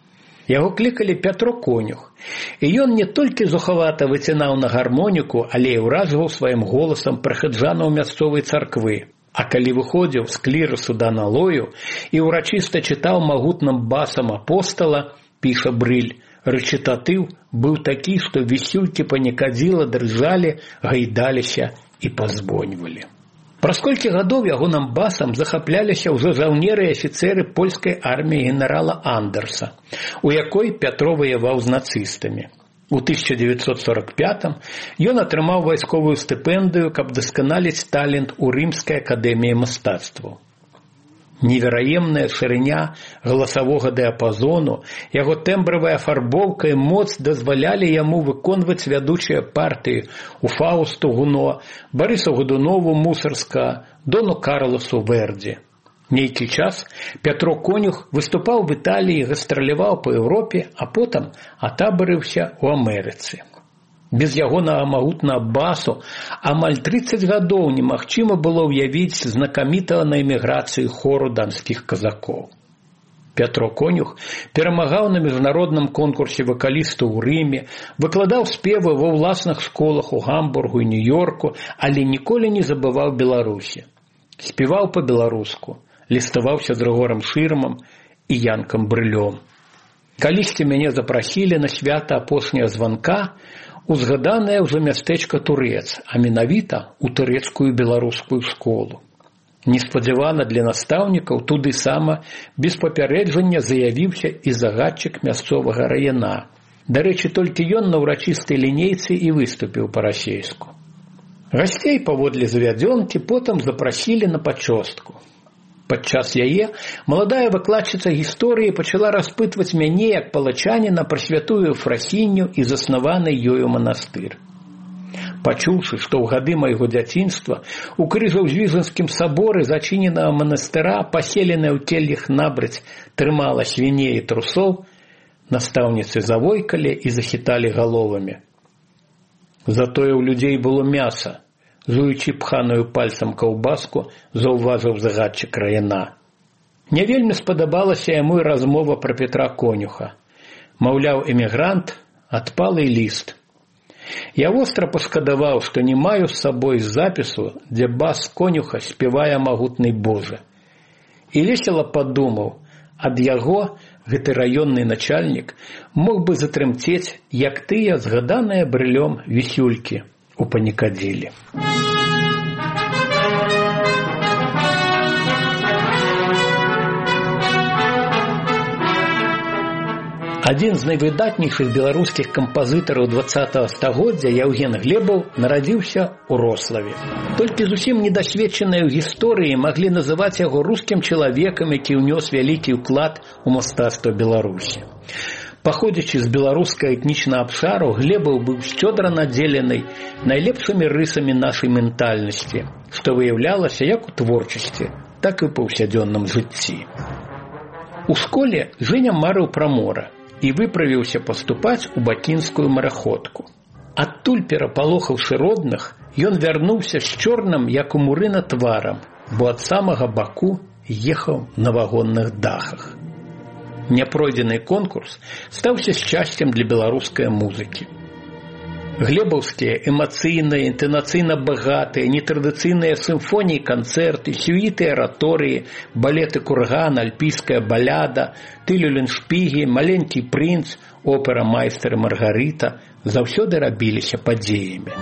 Яго клікалі Пятро Конюх, і ён не толькі зухавата выцінаў на гармоніку, але і ўражваў сваім голасам прыхаджанаў мясцовай царквы. А калі выходзіў з клірасу да налою і ўрачыста чытаў магутным басам апостала, піша Брыль, рэчытатыў быў такі, што вісюлькі панікадзіла дрыжалі, гайдаліся і пазвоньвалі. Праз колькі гадоў ягоным басам захапляліся ўжо жаўнеры і афіцэры польскай арміі генерала Андерса, у якой Пятро ваяваў з нацыстамі. У тысяча девятьсот сорок пятым ён атрымаў вайсковую стыпендыю, каб дасканаліць талент у Рымскай акадэміі мастацтваў. Невераемная шырыня галасавога дыяпазону, яго тэмбравая афарбоўка і моц дазвалялі яму выконваць вядучыя партыі у Фаусту Гуно, Барысу Годунову Мусарска, Дону Карласу Верді. Нейкі час Пятро Конюх выступаў в Італіі, гастраляваў па Еўропе, а потым атабарыўся ў Амерыцы. Без ягонага магутнага басу амаль трыццаць гадоў немагчыма было ўявіць знакамітага на эміграцыі хору данскіх казакоў. Пятро Конюх перамагаў на міжнародным конкурсе вакалістаў у Рыме, выкладаў спевы ва ўласных школах у Гамбургу і Нью-Йорку, але ніколі не забываў Беларусі. Спеваў па-беларуску, ліставаўся з Рыгорам Шырмам і Янкам Брылём. Калісьці мяне запрасілі на свята апошняга званка у згаданае ўжо мястэчка Турэц, а менавіта ў турэцкую беларускую школу. Неспадзявана для настаўнікаў туды сама без папярэджання заявіўся і загадчык мясцовага раяна. Дарэчы, толькі ён на ўрачыстай лінейцы і выступіў па-расейску. Гасцей паводле завядзёнкі потым запрасілі на пачостку. Падчас яе маладая выкладчыца гісторыі пачала распытваць мяне як палачаніна пра святую Ефрасіню і заснаваны ёю манастыр. Пачуўшы, што ў гады майго дзяцінства у Крыжаўзвізанскім саборы зачыненага манастыра, паселеная ў келлях набраць, трымала свіней і трусоў, настаўніцы завойкалі і захіталі галовамі. Затое ў людзей было мяса, жуючы пханую пальцам каўбаску, заўважыў загадчык раіна. Не вельмі спадабалася яму і размова пра Петра Конюха. Маўляў, эмігрант, адпалы ліст. Я востра пашкадаваў, што не маю з сабой запісу, дзе бас Конюха спявае магутны Божа. І весела падумаў, ад яго гэты раённы начальнік мог бы затрымцець, як тыя згаданыя брылём вісюлькі у Панікадзілі. Адзін з найвыдатнейшых беларускіх кампазітараў дваццатага стагоддзя Яўген Глебаў нарадзіўся ў Рославе. Толькі зусім недасведчаныя ў гісторыі маглі называць яго рускім чалавекам, які ўнёс вялікі ўклад у мастацтва Беларусі. Паходзячы з беларускага этнічнага абшару, Глебаў быў шчодра надзелены найлепшымі рысамі нашай ментальнасці, што выяўлялася як у творчасці, так і ў паўсядзённым жыцці. У школе Жэня марыў пра мора і выправіўся паступаць у бакінскую мараходку. Адтуль, перапалохаўшы родных, ён вярнуўся з чорным, як у мурына, тварам, бо ад самага Баку ехаў на вагонных дахах. Няпройдзены конкурс стаўся шчасцем для беларускай музыкі. Глебаўскія эмацыйныя, інтанацыйна багатыя, нетрадыцыйныя сімфоніі, канцэрты, сюіты, араторыі, балеты «Курган», «Альпійская баляда», «Тылюленшпігі», «Маленькі прынц», опера «Майстар і Маргарыта» заўсёды рабіліся падзеямі.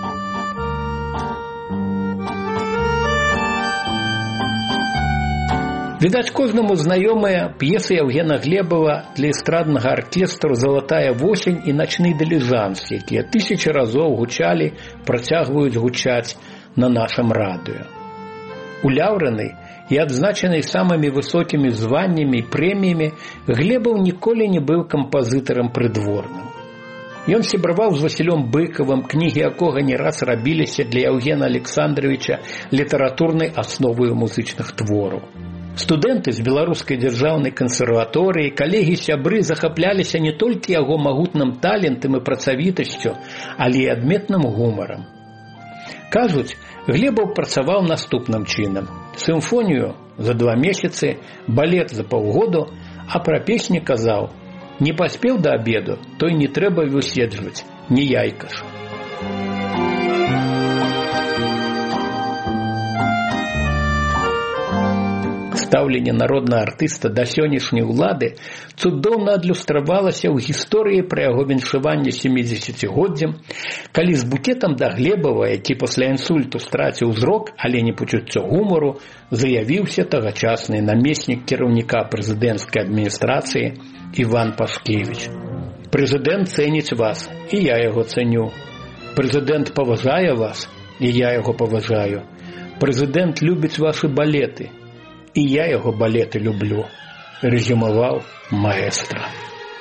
Відаць, кожнаму знаёмыя п'есы Яўгена Глебава для эстраднага аркестру «Залатая восень» і «Начны дыліжанс», якія тысячы разоў гучалі, працягваюць гучаць на нашым радыё. Уляўраны і адзначаны самымі высокімі званнямі і прэміямі, Глебаў ніколі не быў кампазітарам прыдворным. Ён сябраваў з Васілём Быкавым, кнігі якога не раз рабіліся для Яўгена Александровича літаратурнай асноваю музычных твораў. Студэнты з беларускай дзяржаўнай кансерваторыі, калегі-сябры захапляліся не толькі яго магутным талентам і працавітасцю, але і адметным гумарам. Кажуць, Глебаў працаваў наступным чынам. Сімфонію за два месяцы, балет за паўгоду, а пра песні казаў: «Не паспеў да абеду, то і не трэба выседжваць, не яйка ж». Стаўленне народнага артыста да сённяшняй улады цудоўна адлюстравалася ў гісторыі пра яго віншаванне сямідзесяцігоддзям, калі з букетам да Глебава, які пасля інсульту страціў зрок, але не пачуццё гумару, заявіўся тагачасны намеснік кіраўніка прэзідэнцкай адміністрацыі Іван Пашкевіч. «Прэзідэнт цэніць вас, і я яго цэню. Прэзідэнт паважае вас, і я яго паважаю. Прэзідэнт любіць вашы балеты, і я яго балеты люблю», – рэзюмаваў маэстра.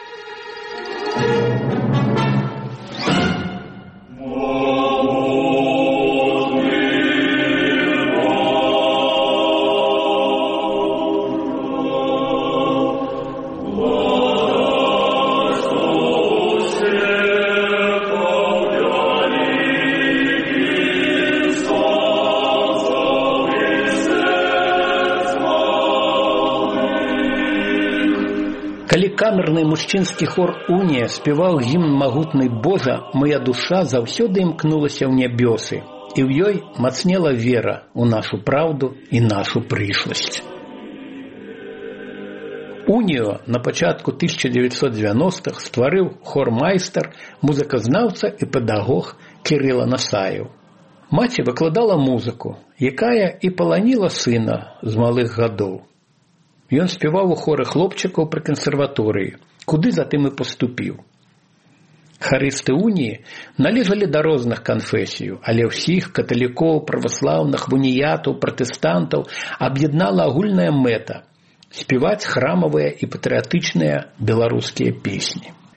Калі камерны мужчынскі хор «Унія» спяваў гімн магутны Божа, моя душа заўсёды імкнулася ў нябёсы, і ў ёй мацнела вера ў нашу праўду і нашу прышласць. «Унію» на пачатку тысяча дзевяцьсот дзевяностых стварыў хор-майстар, музыказнаўца і педагог Кірыла Насаеў. Маці выкладала музыку, якая і паланіла сына з малых гадоў. Ён спяваў у хоры хлопчыкаў пры кансерваторыі, куды затым і паступіў. Харысты уніі належалі да розных канфесій, але ўсіх каталікоў, праваслаўных, уніятаў, пратэстантаў аб'яднала агульная мэта – спяваць храмавыя і патрыятычныя беларускія песні.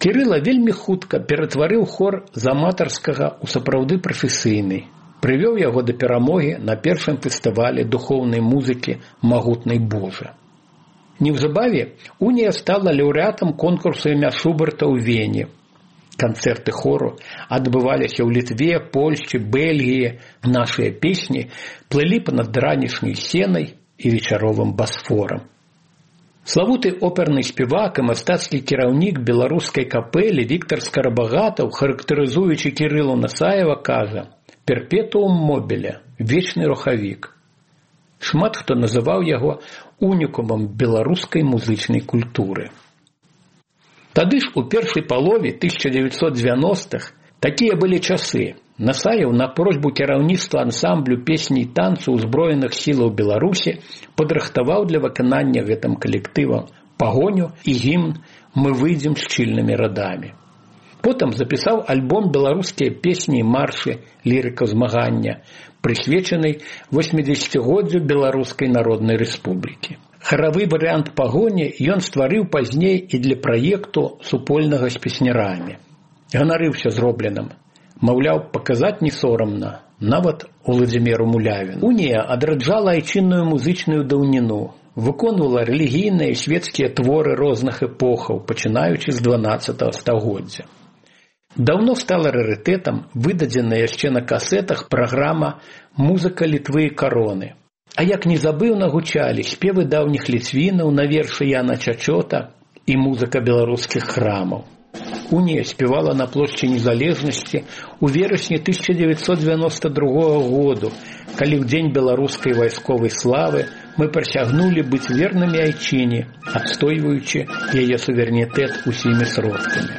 Кірыла вельмі хутка ператварыў хор з аматарскага ў сапраўды прафесійны, прывёў яго да перамогі на першым фестывалі духоўнай музыкі «Магутнай Божа». Неўзабаве Унія стала лаўрэатам конкурсу імя Шуберта ў Вене. Канцэрты хору адбываліся ў Літве, Польшчы, Бельгіі. Нашыя песні плылі па-над ранішняй сенай і вечаровым Басфорам. Славуты оперны спевак і мастацкі кіраўнік беларускай капэлі Віктар Скарабагатаў, характарызуючы Кірылу Насаева, кажа: «Перпетуум мобіле, вечны рухавік». Шмат хто называў яго унікумам беларускай музычнай культуры. Тады ж у першай палове тысяча дзевяцьсот дзевяностых такія былі часы. Насаев на просьбу кіраўніцтва ансамблю песні і танцу ўзброеных сілаў Беларусі падрыхтаваў для выканання гэтым калектывам пагоню і гімн «Мы выйдзем шчыльнымі радамі». Потым запісаў альбом «Беларускія песні і маршы. Лірыка змагання», прысвечаны восьмідзесяцігоддзю Беларускай Народнай Рэспублікі. Харавы варыянт пагоні ён стварыў пазней і для праекту супольнага з песнярамі. Ганарыўся зробленым. Маўляў, паказаць не сорамна, нават Уладзіміру Мулявіну. Унія адраджала айчынную музычную даўніну, выконвала рэлігійныя і свецкія творы розных эпохаў, пачынаючы з дванаццатага стагоддзя. Даўно стала рарытэтам выдадзеная яшчэ на касетах праграма «Музыка Літвы і кароны». А як незабыўна гучалі спевы даўніх ліцвінаў на вершы Яна Чачота і музыка беларускіх храмаў. Унія спевала на плошчы Незалежнасці ў верасні тысяча дзевяцьсот дзевяноста другога году, калі ў дзень беларускай вайсковай славы мы прысягнулі быць вернымі айчыне, адстойваючы яе суверэнітэт усімі сродкамі.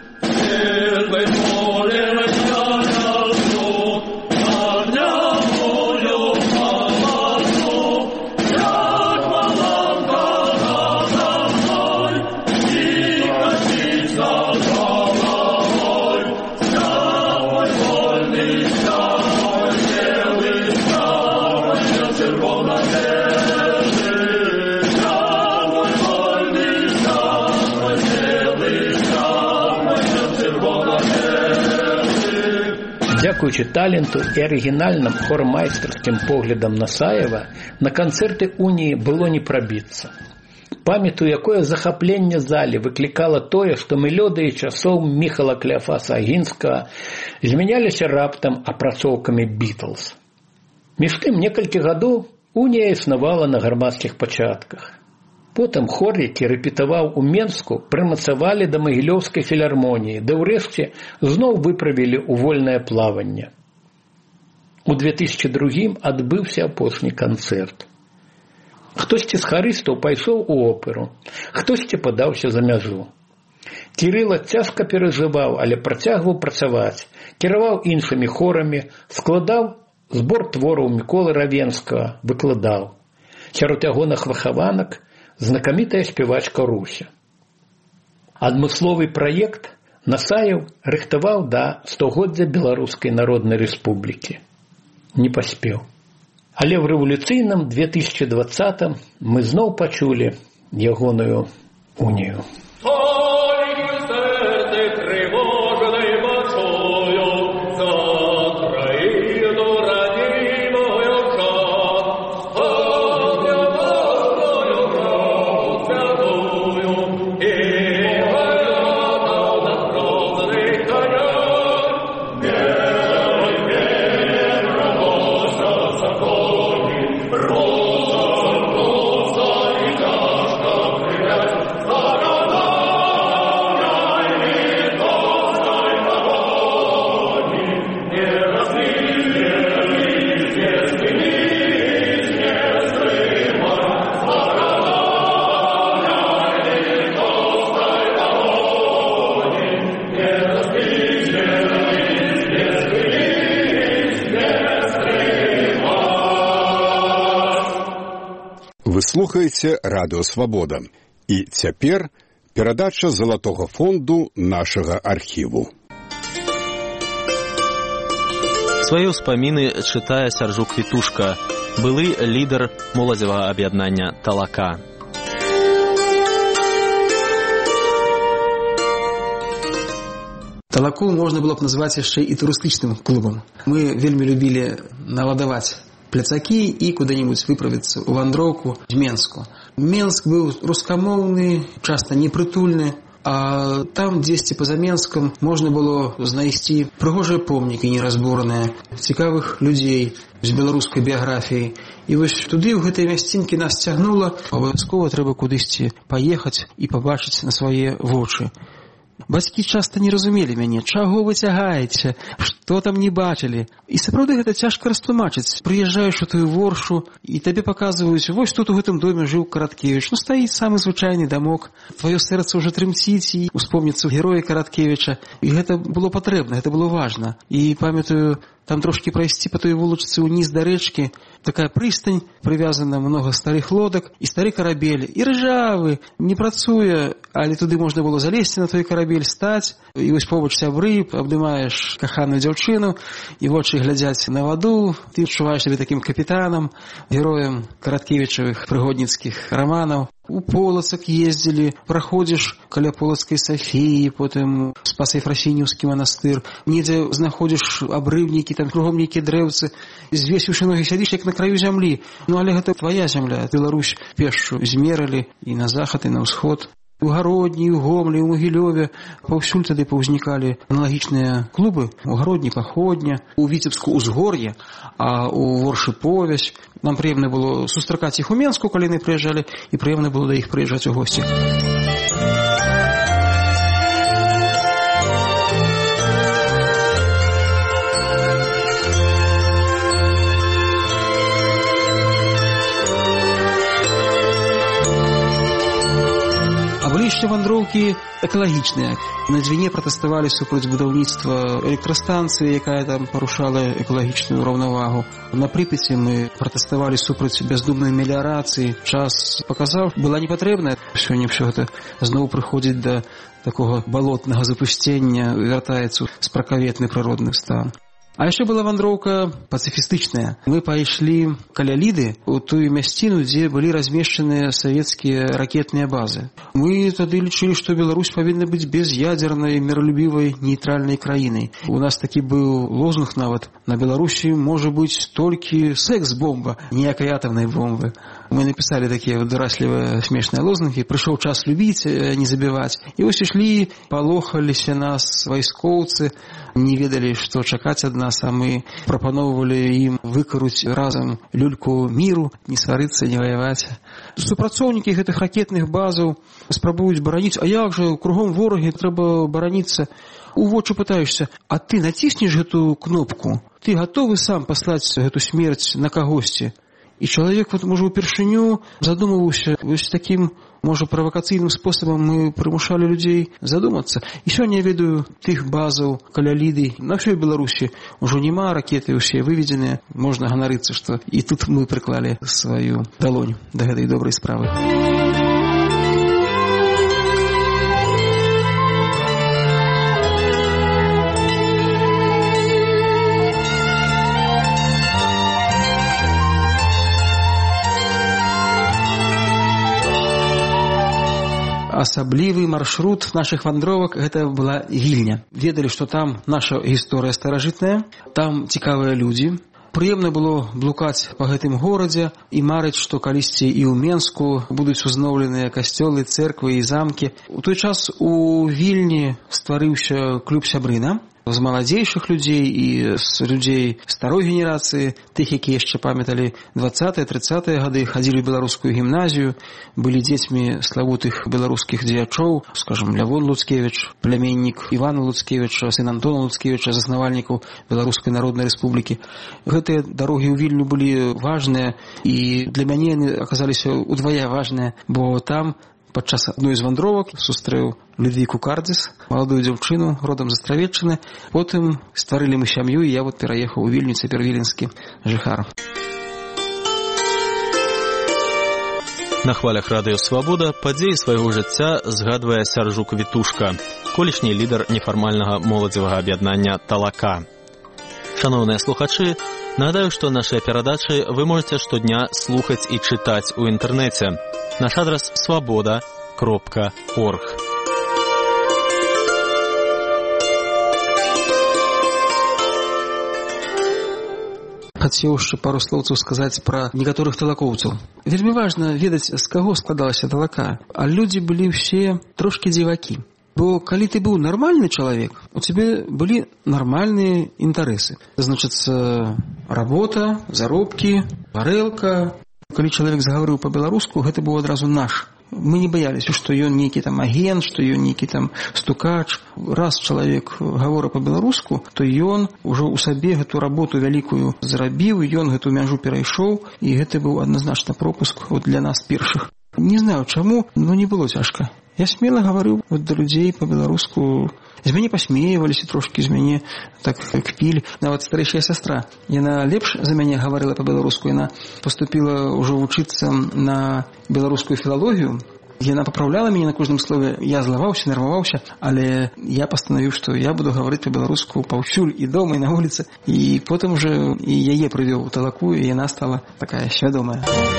Дзякуючы таленту і арыгінальным хормайстарскім поглядам Насаева на канцэрты Уніі было не прабіцца. Памятаю, якое захапленне залі выклікала тое, што мелодыі часоў Міхала Кляфаса Агінскага змяняліся раптам апрацоўкамі Бітлз. Між тым, некалькі гадоў Унія існавала на грамадскіх пачатках. Потым хор, які рэпетаваў у Менску, прымацавалі да Магілёўскай філармоніі, ды ўрэшце зноў выправілі ў вольнае плаванне. У две тысячы другім адбыўся апошні канцэрт. Хтосьці з харыстаў пайшоў у оперу, хтосьці падаўся за мяжу. Кірыла цяжка перажываў, але працягваў працаваць, кіраваў іншымі хорамі, складаў збор твораў Міколы Равенскага, выкладаў. Сярод ягоных выхаванак знакамітая спявачка Руся. Адмысловы праект Насаев рыхтаваў да стагоддзя Беларускай Народнай Рэспублікі. Не паспеў. Але ў рэвалюцыйным две тысячы двадцатым мы зноў пачулі ягоную Унію. Вы слухаеце Радыё Свабода. І цяпер перадача залатога фонду нашага архіву. Свае ўспаміны чытае Сяржук Вітушка, былы лідар моладзевага аб'яднання «Талака». Талаку можна было б назваць яшчэ і турыстычным клубам. Мы вельмі любілі наладаваць пляцакі і куды-нибудь выправіцца ў вандроўку в Менску. Менск быў рускамоўны, часта непрытульны, а там дзесьці па-за Менскам можна было знайсці прыгожыя помнікі неразбораныя, цікавых людзей з беларускай біяграфіяй. І вось туды, ў гэтай мясцінкі нас цягнула, абавязкова трэба кудысьці паехаць і пабачыць на свае вочы. Бацькі часта не разумелі мяне, чаго вы цягаеце, што там не бачылі. І сапраўды гэта цяжка растлумачыць. Прыязджаеш у тую воршу, і табе паказваюць, вось тут у гэтым доме жыў Караткевіч. Ну, стаіць самы звычайны дамок, тваё сэрца ўжо трымціць, і успомніцца героя Караткевіча. І гэта было патрэбна, гэта было важна. І памятаю, там трошки прайсці па той вулачцы ўніз да рэчкі, такая прыстань, прывязана многа старых лодак, і стары карабель, і ржавы, не працуе, але туды можна было залезці на той карабель, стаць, і вось побач сябры, абдымаеш каханую дзяўчыну, і вочы глядзяць на ваду, ты адчуваеш сябе такім капітанам, героем Караткевічавых прыгодніцкіх раманаў. У Полацак ездзілі, праходзіш каля Полацкай Сафіі, потым Спаса-Ефрасініўскі манастыр, недзе знаходзіш абрывнікі, там кругом нейкія дрэўцы, звесіўшы ногі сядзіш як на краю зямлі. Ну, але гэта твая зямля, Беларусь пешшу змералі і на захад, і на ўсход. У Гародні, у Гомлі, у Магілёве паўсюль тады паўзнікалі аналагічныя клубы. У Гародні Паходня, у Віцебску Узгор'е, а у Воршы Повязь. Нам прыемна было сустракаць іх у Менску, калі яны прыязджалі, і прыемна было да іх прыязджаць у госці. Былі яшчэ вандроўкі экалагічныя. На Двіне пратэставалі супраць будаўніцтва электрастанцыі, якая там парушала экалагічную раўнавагу. На Прыпяці мы пратэставалі супраць бяздумнай меліярацыі. Час паказаў, была непатрэбная. Сёння ўсё гэта зноў прыходзіць да такога балотнага запусцення, вяртаецца ў спракаветны прыродны стан. А яшчэ была вандроўка пацыфістычная. Мы пайшлі каля Ліды у тую мясціну, дзе былі размешчаныя савецкія ракетныя базы. Мы тады лічылі, што Беларусь павінна быць без'ядзернай, міралюбівай, нейтральнай краінай. У нас такі быў лозунг нават: на Беларусі можа быць толькі секс-бомба, ніякай атамнай бомбы. Мы напісалі такія дараслівыя смешныя лозунгі: прыйшоў час любіць, не забіваць. І вось ішлі, палохаліся нас вайскоўцы, не ведалі, што чакаць ад нас, а мы прапаноўвалі ім выкаруць разам люльку міру, не сварыцца, не ваяваць. Супрацоўнікі гэтых ракетных базаў спрабуюць бараніць, а як жа, кругом ворагі, трэба бараніцца. У вочы пытаешся: а ты націснеш гэту кнопку? Ты гатовы сам паслаць гэту смерць на кагосьці? І чалавек, вот, можа, упершыню задумаўся. Вось такім, можа, правакацыйным спосабам мы прымушалі людзей задумацца. І сёння я ведаю тых базаў каля Ліды. На ўсёй Беларусі ўжо няма, ракеты ўсе выведзеныя. Можна ганарыцца, што і тут мы прыклалі сваю далонь да гэтай добрай справы. Асаблівы маршрут нашых вандровак — гэта была Вільня. Ведалі, што там наша гісторыя старажытная, там цікавыя людзі. Прыемна было блукаць па гэтым горадзе і марыць, што калісьці і ў Менску будуць узноўленыя касцёлы, цэрквы і замкі. У той час у Вільні стварыўся клуб «Сябрына» з маладзейшых людзей і з людзей старой генерацыі, тых, якія яшчэ памяталі дваццатыя трыццатыя гады, хадзілі ў беларускую гімназію, былі дзецьмі славутых беларускіх дзеячоў, скажам, Лявон Луцкевіч, пляменнік Івана Луцкевіча, сын Антона Луцкевіча, заснавальнікаў Беларускай Народнай Рэспублікі. Гэтыя дарогі ў Вільню былі важныя, і для мяне яны аказаліся удвая важныя, бо там падчас адной з вандровак сустрэў Людвіку Кардзіс, маладую дзяўчыну, родам з Астравеччыны. Потым стварылі мы сям'ю, і я вот пераехаў у Вільню, цяпер віленскі жыхар. На хвалях радыё «Свабода» падзеі свайго жыцця згадвае Сяржук Вітушка, колішні лідар нефармальнага моладзевага аб'яднання «Талака». Шановныя слухачы, нагадаю, што нашыя перадачы вы можаце штодня слухаць і чытаць у інтэрнэце. Наш адрас свабода кропка орг. хацеў яшчэ пару слоўцаў сказаць пра некаторых талакоўцаў. Вельмі важна ведаць, з каго складалася талака, а людзі былі ўсе трошкі дзівакі. Бо калі ты быў нармальны чалавек, у цябе былі нармальныя інтарэсы. Значыцца, работа, заробкі, гарэлка. Калі чалавек загаварыў па-беларуску, гэта быў адразу наш. Мы не баяліся, што ён нейкі там агент, што ён нейкі там стукач. Раз чалавек гавора па-беларуску, то ён ужо ў сабе гэту работу вялікую зрабіў, ён гэту мяжу перайшоў, і гэта быў адназначна пропуск от для нас першых. Не знаю чаму, но не было цяжка. Я смела гаварыў вот да людзей па-беларуску. З мяне пасмеяваліся трошкі, з мяне так кпілі. Нават старэйшая сястра, яна лепш за мяне гаварыла па-беларуску. Яна паступіла ўжо вучыцца на беларускую філалогію. Яна папраўляла мяне на кожным слове. Я злаваўся, нерваваўся, але я пастанавіў, што я буду гаварыць па-беларуску паўсюль і дома, і на вуліцы. І потым уже і яе прывёў у талаку, і яна стала такая свядомая.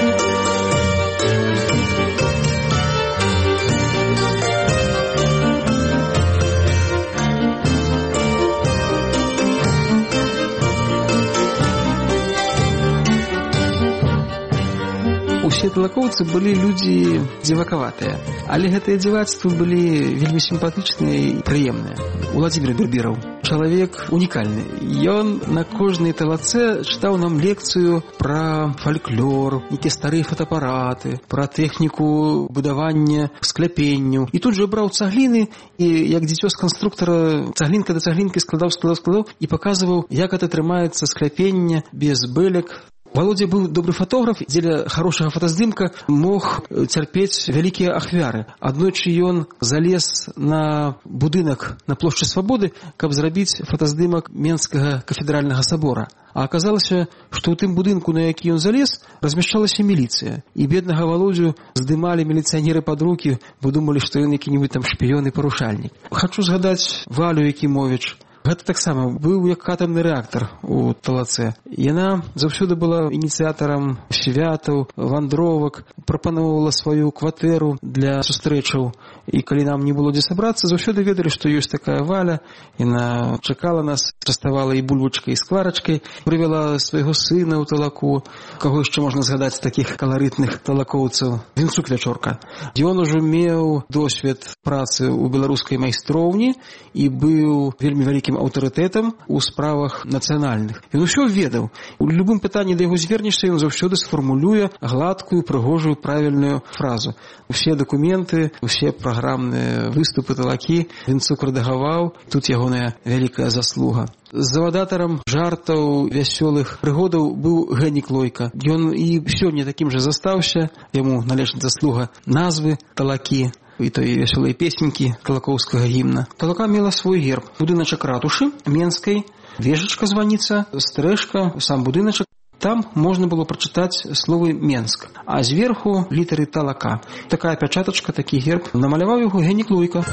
Усе талакоўцы былі людзі дзівакаватыя, але гэтыя дзівацтвы былі вельмі сімпатычныя і прыемныя. Уладзімір Бербераў, чалавек унікальны. Ён на кожнай талаце чытаў нам лекцыю пра фальклор, нейкія старыя фотоапараты, пра тэхніку будавання скляпенняў. І тут жа браў цагліны і, як дзіцё з канструктара, цаглінка да цаглінкі складаў, складаў, складаў і паказваў, як гэта трымаецца скляпенне без бэлек. Володя быў добры фотограф, дзеля хорошага фотаздымка мог цярпець вялікія ахвяры. Аднойчы ён залез на будынак на плошчы Свабоды, каб зрабіць фотаздымак Менскага кафедральнага сабора. А аказалася, што ў тым будынку, на які ён залез, размяшчалася міліцыя. І беднага Володю здымалі міліцыянеры пад рукі, бо думалі, што ён які-небудзь там шпіён і парушальнік. Хачу згадаць Валю Якімовіч. Гэта таксама быў як атамны рэактар у талаце. Яна заўсёды была ініцыятарам святаў, вандровак, прапаноўвала сваю кватэру для сустрэчаў. І калі нам не было дзе сабрацца, заўсёды ведалі, што ёсць такая Валя. Яна чакала нас, частавала і бульбачкай, і скварачкай, прывяла свайго сына ў талаку. Каго яшчэ можна згадаць такіх каларытных талакоўцаў? Вінцук Вячорка. Ён ужо меў досвед працы ў беларускай майстроўні і быў вельмі вялікім аўтарытэтам у справах нацыянальных. Ён усё ведаў. У любым пытанні да яго звернешся, ён заўсёды сфармулюе гладкую, прыгожую, правільную фразу. Усе дакументы, усе праграмныя выступы талакі Вінцук рэдагаваў. Тут ягоная вялікая заслуга. Завадатарам жартаў, вясёлых прыгодаў быў Генік Лойка. Ён і сёння такім жа застаўся. Яму належыць заслуга назвы талакі і той вясёлыя песенькі талакоўскага гімна. Талака мела свой герб. Будыначак ратушы Менскай, вежачка званіца, стрэшка, сам будыначак. Там можна было прачытаць словы Менск, а зверху літары талака. Такая пячатачка, такі герб. Намаляваў яго Генік Лойка.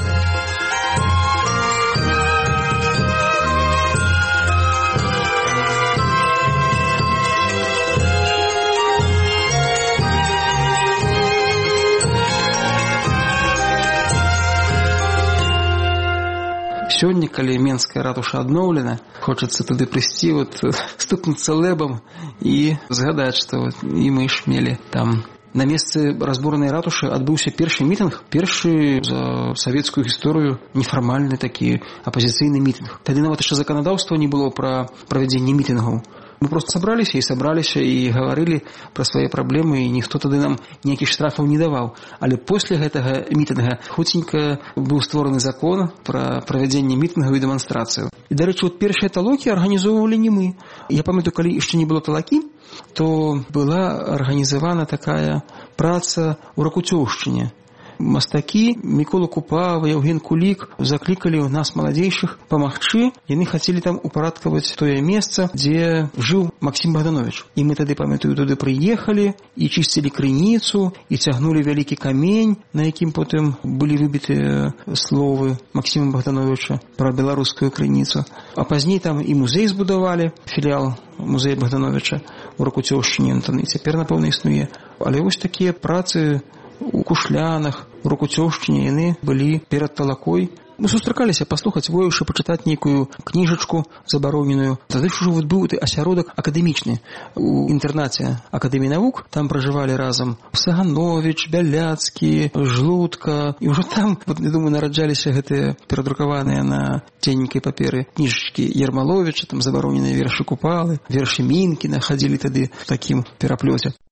Сёння, калі Менская ратуша адноўлена, хочацца туды прыйсці, вот, стукнуцца лэбам і згадаць, што вот, і мы ж мелі там. На месцы разбуранай ратушы адбыўся першы мітынг, першы за савецкую гісторыю нефармальны такі апазіцыйны мітынг. Тады нават яшчэ заканадаўства не было пра правядзенне мітынгаў. Мы проста сабраліся і сабраліся і гаварылі пра свае праблемы, і ніхто тады нам ніякіх штрафаў не даваў. Але после гэтага мітынга хуценька быў створаны закон пра правядзенне мітынгаў і дэманстрацыяў. І, дарэчы, вот першыя талокі арганізоўвалі не мы. Я памятаю, калі яшчэ не было талакі, то была арганізавана такая праца ў Ракуцёўшчыне. Мастакі Мікола Купава, Яўген Кулік заклікалі нас, маладзейшых, памагчы. Яны хацелі там упарадкаваць тое месца, дзе жыў Максім Богданович. І мы тады, памятаю, туды прыехалі і чысцілі крыніцу, і цягнулі вялікі камень, на якім потым былі выбітыя словы Максіма Богдановича пра беларускую крыніцу. А пазней там і музей збудавалі, філіал музея Богдановича у Ракуцёўшчыне, там і цяпер, напэўна, існуе. Але вось такія працы у Кушлянах, у Ракуцёўшчыне яны былі перад талакой Мы сустракаліся паслухаць воюшы, пачытаць нейкую кніжачку забароненую. Тады ж ужо быў асяродак акадэмічны у інтэрнаце Акадэміі навук. Там пражывалі разам Сагановіч, Бяляцкі, Жлудка. І ўжо там, вот, я думаю, нараджаліся гэтыя перадрукаваныя на ценненькай паперы кніжачкі Ермаловіча, там забароненыя вершы Купалы, вершы Мінкіна хадзілі тады в такім пераплёце.